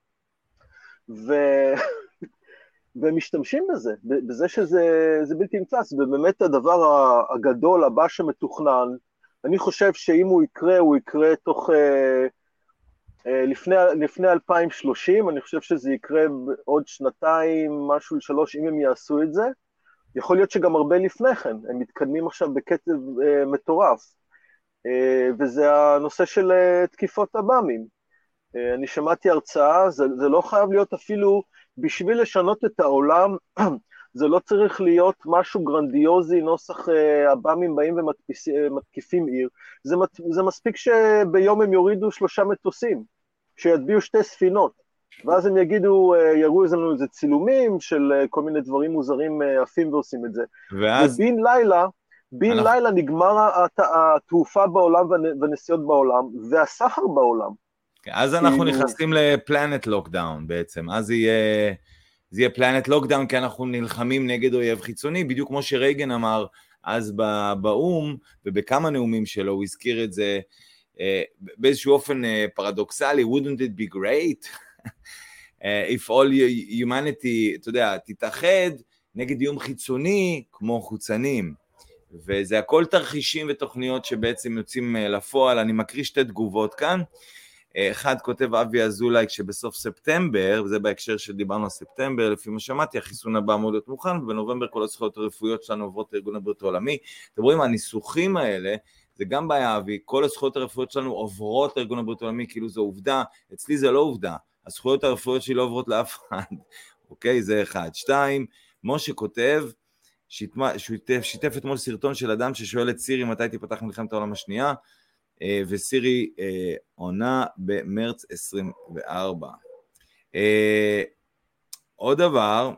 והם משתמשים בזה שזה בלתי נתפס, ובאמת הדבר הגדול הבא שמתוכנן, אני חושב שאם הוא יקרה תוך, לפני 2030, אני חושב שזה יקרה עוד 2, משהו 3, אם הם יעשו את זה, יכול להיות שגם הרבה לפני כן, הם מתקדמים עכשיו בקצב מטורף, וזה הנושא של תקיפות הבאמים. אני שמעתי הרצאה, זה לא חייב להיות אפילו, בשביל לשנות את העולם, זה לא צריך להיות משהו גרנדיוזי, נוסח הבאמים באים ומתקיפים עיר, זה מספיק שביום הם יורידו 3 מטוסים, שיטביעו 2 ספינות, ואז הם יראו לנו איזה צילומים של כל מיני דברים מוזרים עפים ועושים את זה. ובין לילה נגמר התעופה בעולם והנסיעות בעולם, והסחר בעולם. אז אנחנו נכנסים לפלנט לוקדאון בעצם, אז זה יהיה פלנט לוקדאון, כי אנחנו נלחמים נגד אויב חיצוני, בדיוק כמו שרייגן אמר אז באום, ובכמה נאומים שלו, הוא הזכיר את זה באיזשהו אופן פרדוקסלי, wouldn't it be great? if all humanity, אתה יודע, תתאחד נגד איום חיצוני כמו חוצנים, וזה הכל תרחישים ותוכניות שבעצם יוצאים לפועל. אני מקריא 2 תגובות כאן, אחד כותב אבי אזולאי שבסוף ספטמבר, וזה בהקשר שדיברנו על ספטמבר, לפי מה שמעתי, החיסון הבא אמור להיות מוכן, ובנובמבר כל הזכויות הרפואיות שלנו עוברות לארגון הבריאות העולמי. אתם רואים, הניסוחים האלה, זה גם בעיה, אבי, כל הזכויות הרפואיות שלנו עוברות לארגון הבריאות העולמי, כאילו זו עובדה, אצלי זה לא עובדה, הזכויות הרפואיות שלי לא עוברות לאף אחד, אוקיי, זה 1. 2, משה כותב, שיתף אתמול סרטון של אדם ששואל את סירי מתי תיפתח מלחמת העולם השנייה, וסירי עונה במרץ 24. עוד דבר,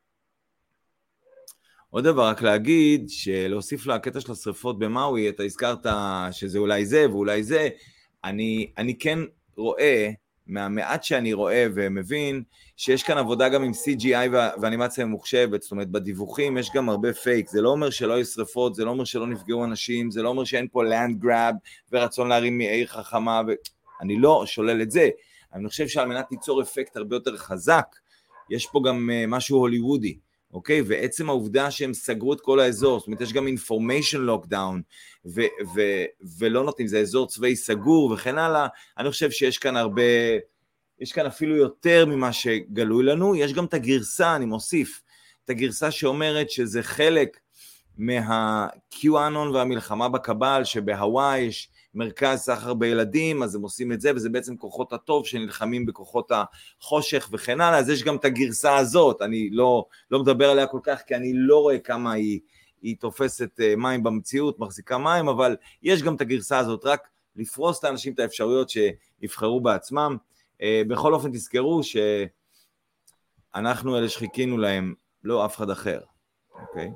רק להגיד, שלהוסיף לקטע של השריפות במאווי, אתה הזכרת שזה אולי זה ואולי זה, אני כן רואה, מהמעט שאני רואה ומבין, שיש כאן עבודה גם עם CGI ואנימציה ממוחשבת, זאת אומרת, בדיווחים יש גם הרבה פייק, זה לא אומר שלא יהיו שריפות, זה לא אומר שלא נפגעו אנשים, זה לא אומר שאין פה land grab ורצון להרים מעיר חכמה, אני לא שולל את זה, אני חושב שעל מנת ליצור אפקט הרבה יותר חזק, יש פה גם משהו הוליוודי, אוקיי? ועצם העובדה שהם סגרו את כל האזור, זאת אומרת, יש גם information lockdown, ולא נותנים, זה אזור צבאי סגור וכן הלאה, אני חושב שיש כאן הרבה, יש כאן אפילו יותר ממה שגלוי לנו, יש גם את הגרסה, אני מוסיף, את הגרסה שאומרת שזה חלק מה-QAnon והמלחמה בקבל, שבהוואי יש מרכז סחר בילדים, אז הם עושים את זה, וזה בעצם כוחות הטוב שנלחמים בכוחות החושך וכן הלאה, אז יש גם את הגרסה הזאת, אני לא מדבר עליה כל כך, כי אני לא רואה כמה היא תופסת מים במציאות, מחזיקה מים, אבל יש גם את הגרסה הזאת, רק לפרוס לאנשים את האפשרויות שיבחרו בעצמם. בכל אופן תזכרו שאנחנו אלה שחיכינו להם, לא אף אחד אחר, אוקיי?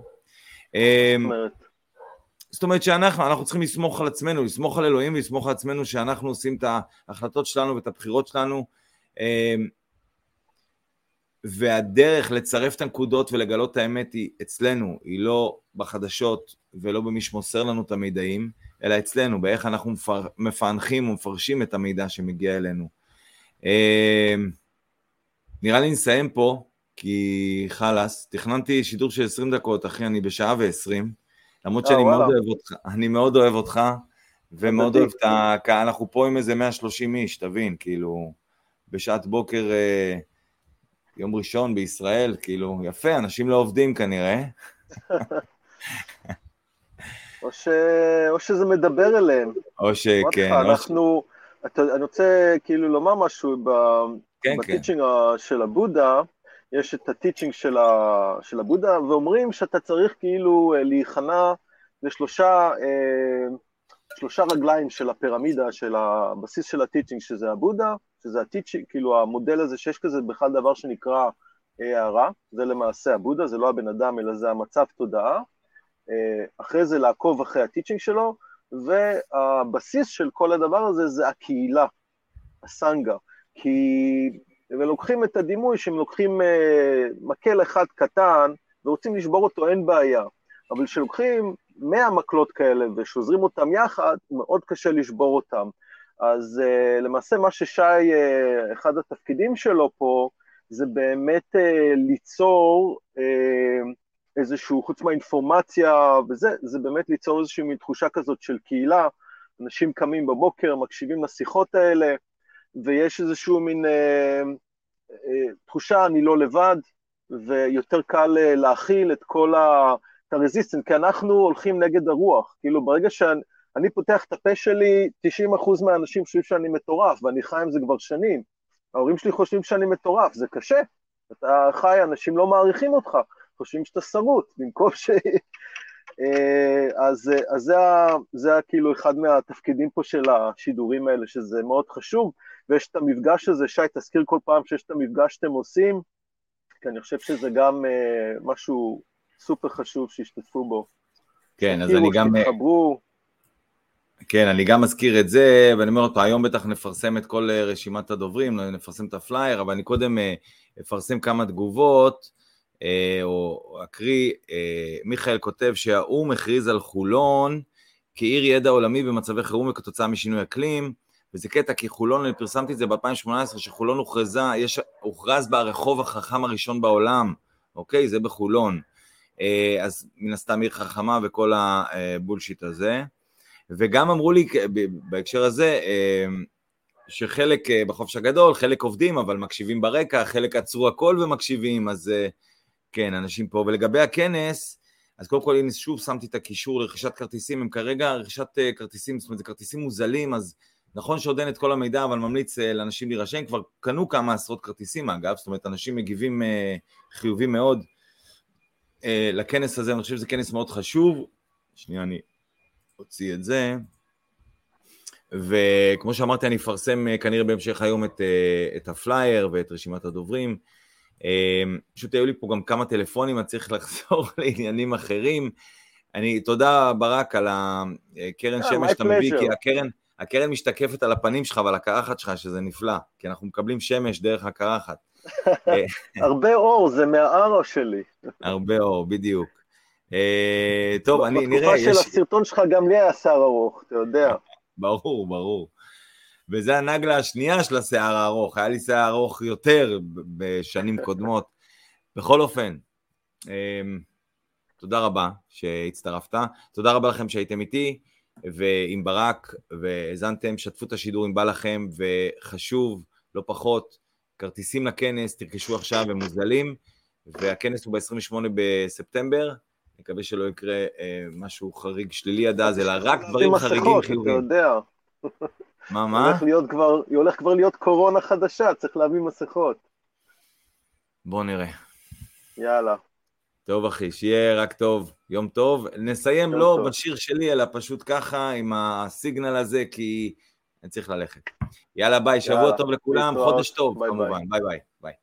זאת אומרת שאנחנו צריכים לסמוך על עצמנו, לסמוך על אלוהים ולסמוך על עצמנו שאנחנו עושים את ההחלטות שלנו ואת הבחירות שלנו, והדרך לצרף את הנקודות ולגלות את האמת היא אצלנו, היא לא בחדשות ולא במי שמוסר לנו את המידעים, אלא אצלנו, באיך אנחנו מפענחים ומפרשים את המידע שמגיע אלינו. נראה לי נסיים פה, כי חלס, תכננתי שידור של 20 דקות, אחי, אני בשעה ו20, למרות שאני מאוד אוהב אותך, אני מאוד אוהב אותך, ומאוד אוהב את הקהל, אנחנו פה עם איזה 130 איש, תבין, כאילו, בשעת בוקר, יום ראשון בישראל, כאילו, יפה, אנשים לא עובדים כנראה. או שזה מדבר אליהם. או שכן. אני רוצה כאילו לומר משהו, בטיצ'ינג של הבודה, יש את הטיצ'ינג של הבודה, ואומרים שאתה צריך כאילו להיכנע לשלושה רגליים של הפירמידה, של הבסיס של הטיצ'ינג, שזה הבודה, שזה הטיצ'ינג, כאילו המודל הזה שיש כזה בכלל דבר שנקרא הערה, זה למעשה הבודה, זה לא הבן אדם, אלא זה המצב תודעה, אחרי זה לעקוב אחרי הטיצ'ינג שלו, והבסיס של כל הדבר הזה זה הקהילה, הסנגה, כי ולוקחים את הדימוי שהם לוקחים מקל אחד קטן, ורוצים לשבור אותו, אין בעיה, אבל כשלוקחים 100 מקלות כאלה ושוזרים אותם יחד, מאוד קשה לשבור אותם. אז למעשה מה ששי, אחד התפקידים שלו פה, זה באמת ליצור איזשהו, חוץ מהאינפורמציה וזה, זה באמת ליצור איזושהי תחושה כזאת של קהילה, אנשים קמים בבוקר, מקשיבים לשיחות האלה, ויש איזשהו מין תחושה, אני לא לבד, ויותר קל להכיל את כל הרזיסטנט, כי אנחנו הולכים נגד הרוח, כאילו ברגע שאני פותח את הפה שלי, 90% מהאנשים חושבים שאני מטורף, ואני חי עם זה כבר שנים, ההורים שלי חושבים שאני מטורף, זה קשה, אתה חי, אנשים לא מעריכים אותך, חושבים שאתה שרוט, במקום ש... אז זה כאילו אחד מהתפקידים פה של השידורים האלה, שזה מאוד חשוב, ויש את המפגש הזה, שי, תזכיר כל פעם שיש את המפגש שאתם עושים, כי אני חושב שזה גם משהו סופר חשוב שישתתפו בו. כן, אז אני גם... שתתחברו. כן, אני גם מזכיר את זה, ואני אומר אותו, היום בטח נפרסם את כל רשימת הדוברים, נפרסם את הפלייר, אבל אני קודם אפרסם כמה תגובות, או אקריא, מיכאל כותב שהאו"ם הכריז על חולון כעיר ידע עולמי במצבי חירום וכתוצאה משינוי אקלים, וזה קטע כי חולון, אני פרסמתי את זה ב-2018, שחולון הוכרז ברחוב החכם הראשון בעולם, אוקיי? זה בחולון. אז מן הסתם עיר חכמה וכל הבולשיט הזה. וגם אמרו לי בהקשר הזה, שחלק בחופש הגדול, חלק עובדים, אבל מקשיבים ברקע, חלק עצרו הכל ומקשיבים, אז כן, אנשים פה. ולגבי הכנס, אז קודם כל, הנה שוב שמתי את הקישור לרכישת כרטיסים, הם כרגע רכישת כרטיסים, זאת אומרת, זה כרטיסים מוזלים, אז נכון שעוד אין את כל המידע, אבל ממליץ לאנשים להירשם, כבר קנו כמה עשרות כרטיסים, אגב, זאת אומרת, אנשים מגיבים חיובים מאוד לכנס הזה, אני חושב שזה כנס מאוד חשוב, שנייה, אני אוציא את זה, וכמו שאמרתי, אני אפרסם כנראה בהמשך היום את הפלייר ואת רשימת הדוברים, פשוט היו לי פה גם כמה טלפונים, אני צריך לחזור לעניינים אחרים, תודה ברק על הקרן שמש, אתה מביא, כי הקרן משתקפת על הפנים שלך ועל הקרחת שלך, שזה נפלא, כי אנחנו מקבלים שמש דרך הקרחת. הרבה אור, זה מהארה שלי. הרבה אור, בדיוק. טוב, אני נראה... בתקופה של הסרטון שלך גם לי היה שיער ארוך, אתה יודע. ברור, ברור. וזה הנגלה השנייה של השיער הארוך, היה לי שיער ארוך יותר בשנים קודמות. בכל אופן, תודה רבה שהצטרפת, תודה רבה לכם שהייתם איתי, ועם ברק, והזנתם, שתפו את השידור אם בא לכם, וחשוב, לא פחות, כרטיסים לכנס, תרכשו עכשיו, הם מוזלים, והכנס הוא ב-28 בספטמבר, מקווה שלא יקרה משהו חריג שלילי עד אז, אלא רק דברים חריגים חיובים. אתה יודע. מה? הולך כבר להיות קורונה חדשה, צריך להביא מסכות. בוא נראה. יאללה. טוב אחי, שיהיה רק טוב, יום טוב. נסיים לא בשיר שלי, אלא פשוט ככה עם הסיגנל הזה, כי אני צריך ללכת. יאללה ביי, שבוע טוב לכולם, חודש טוב כמובן, ביי ביי.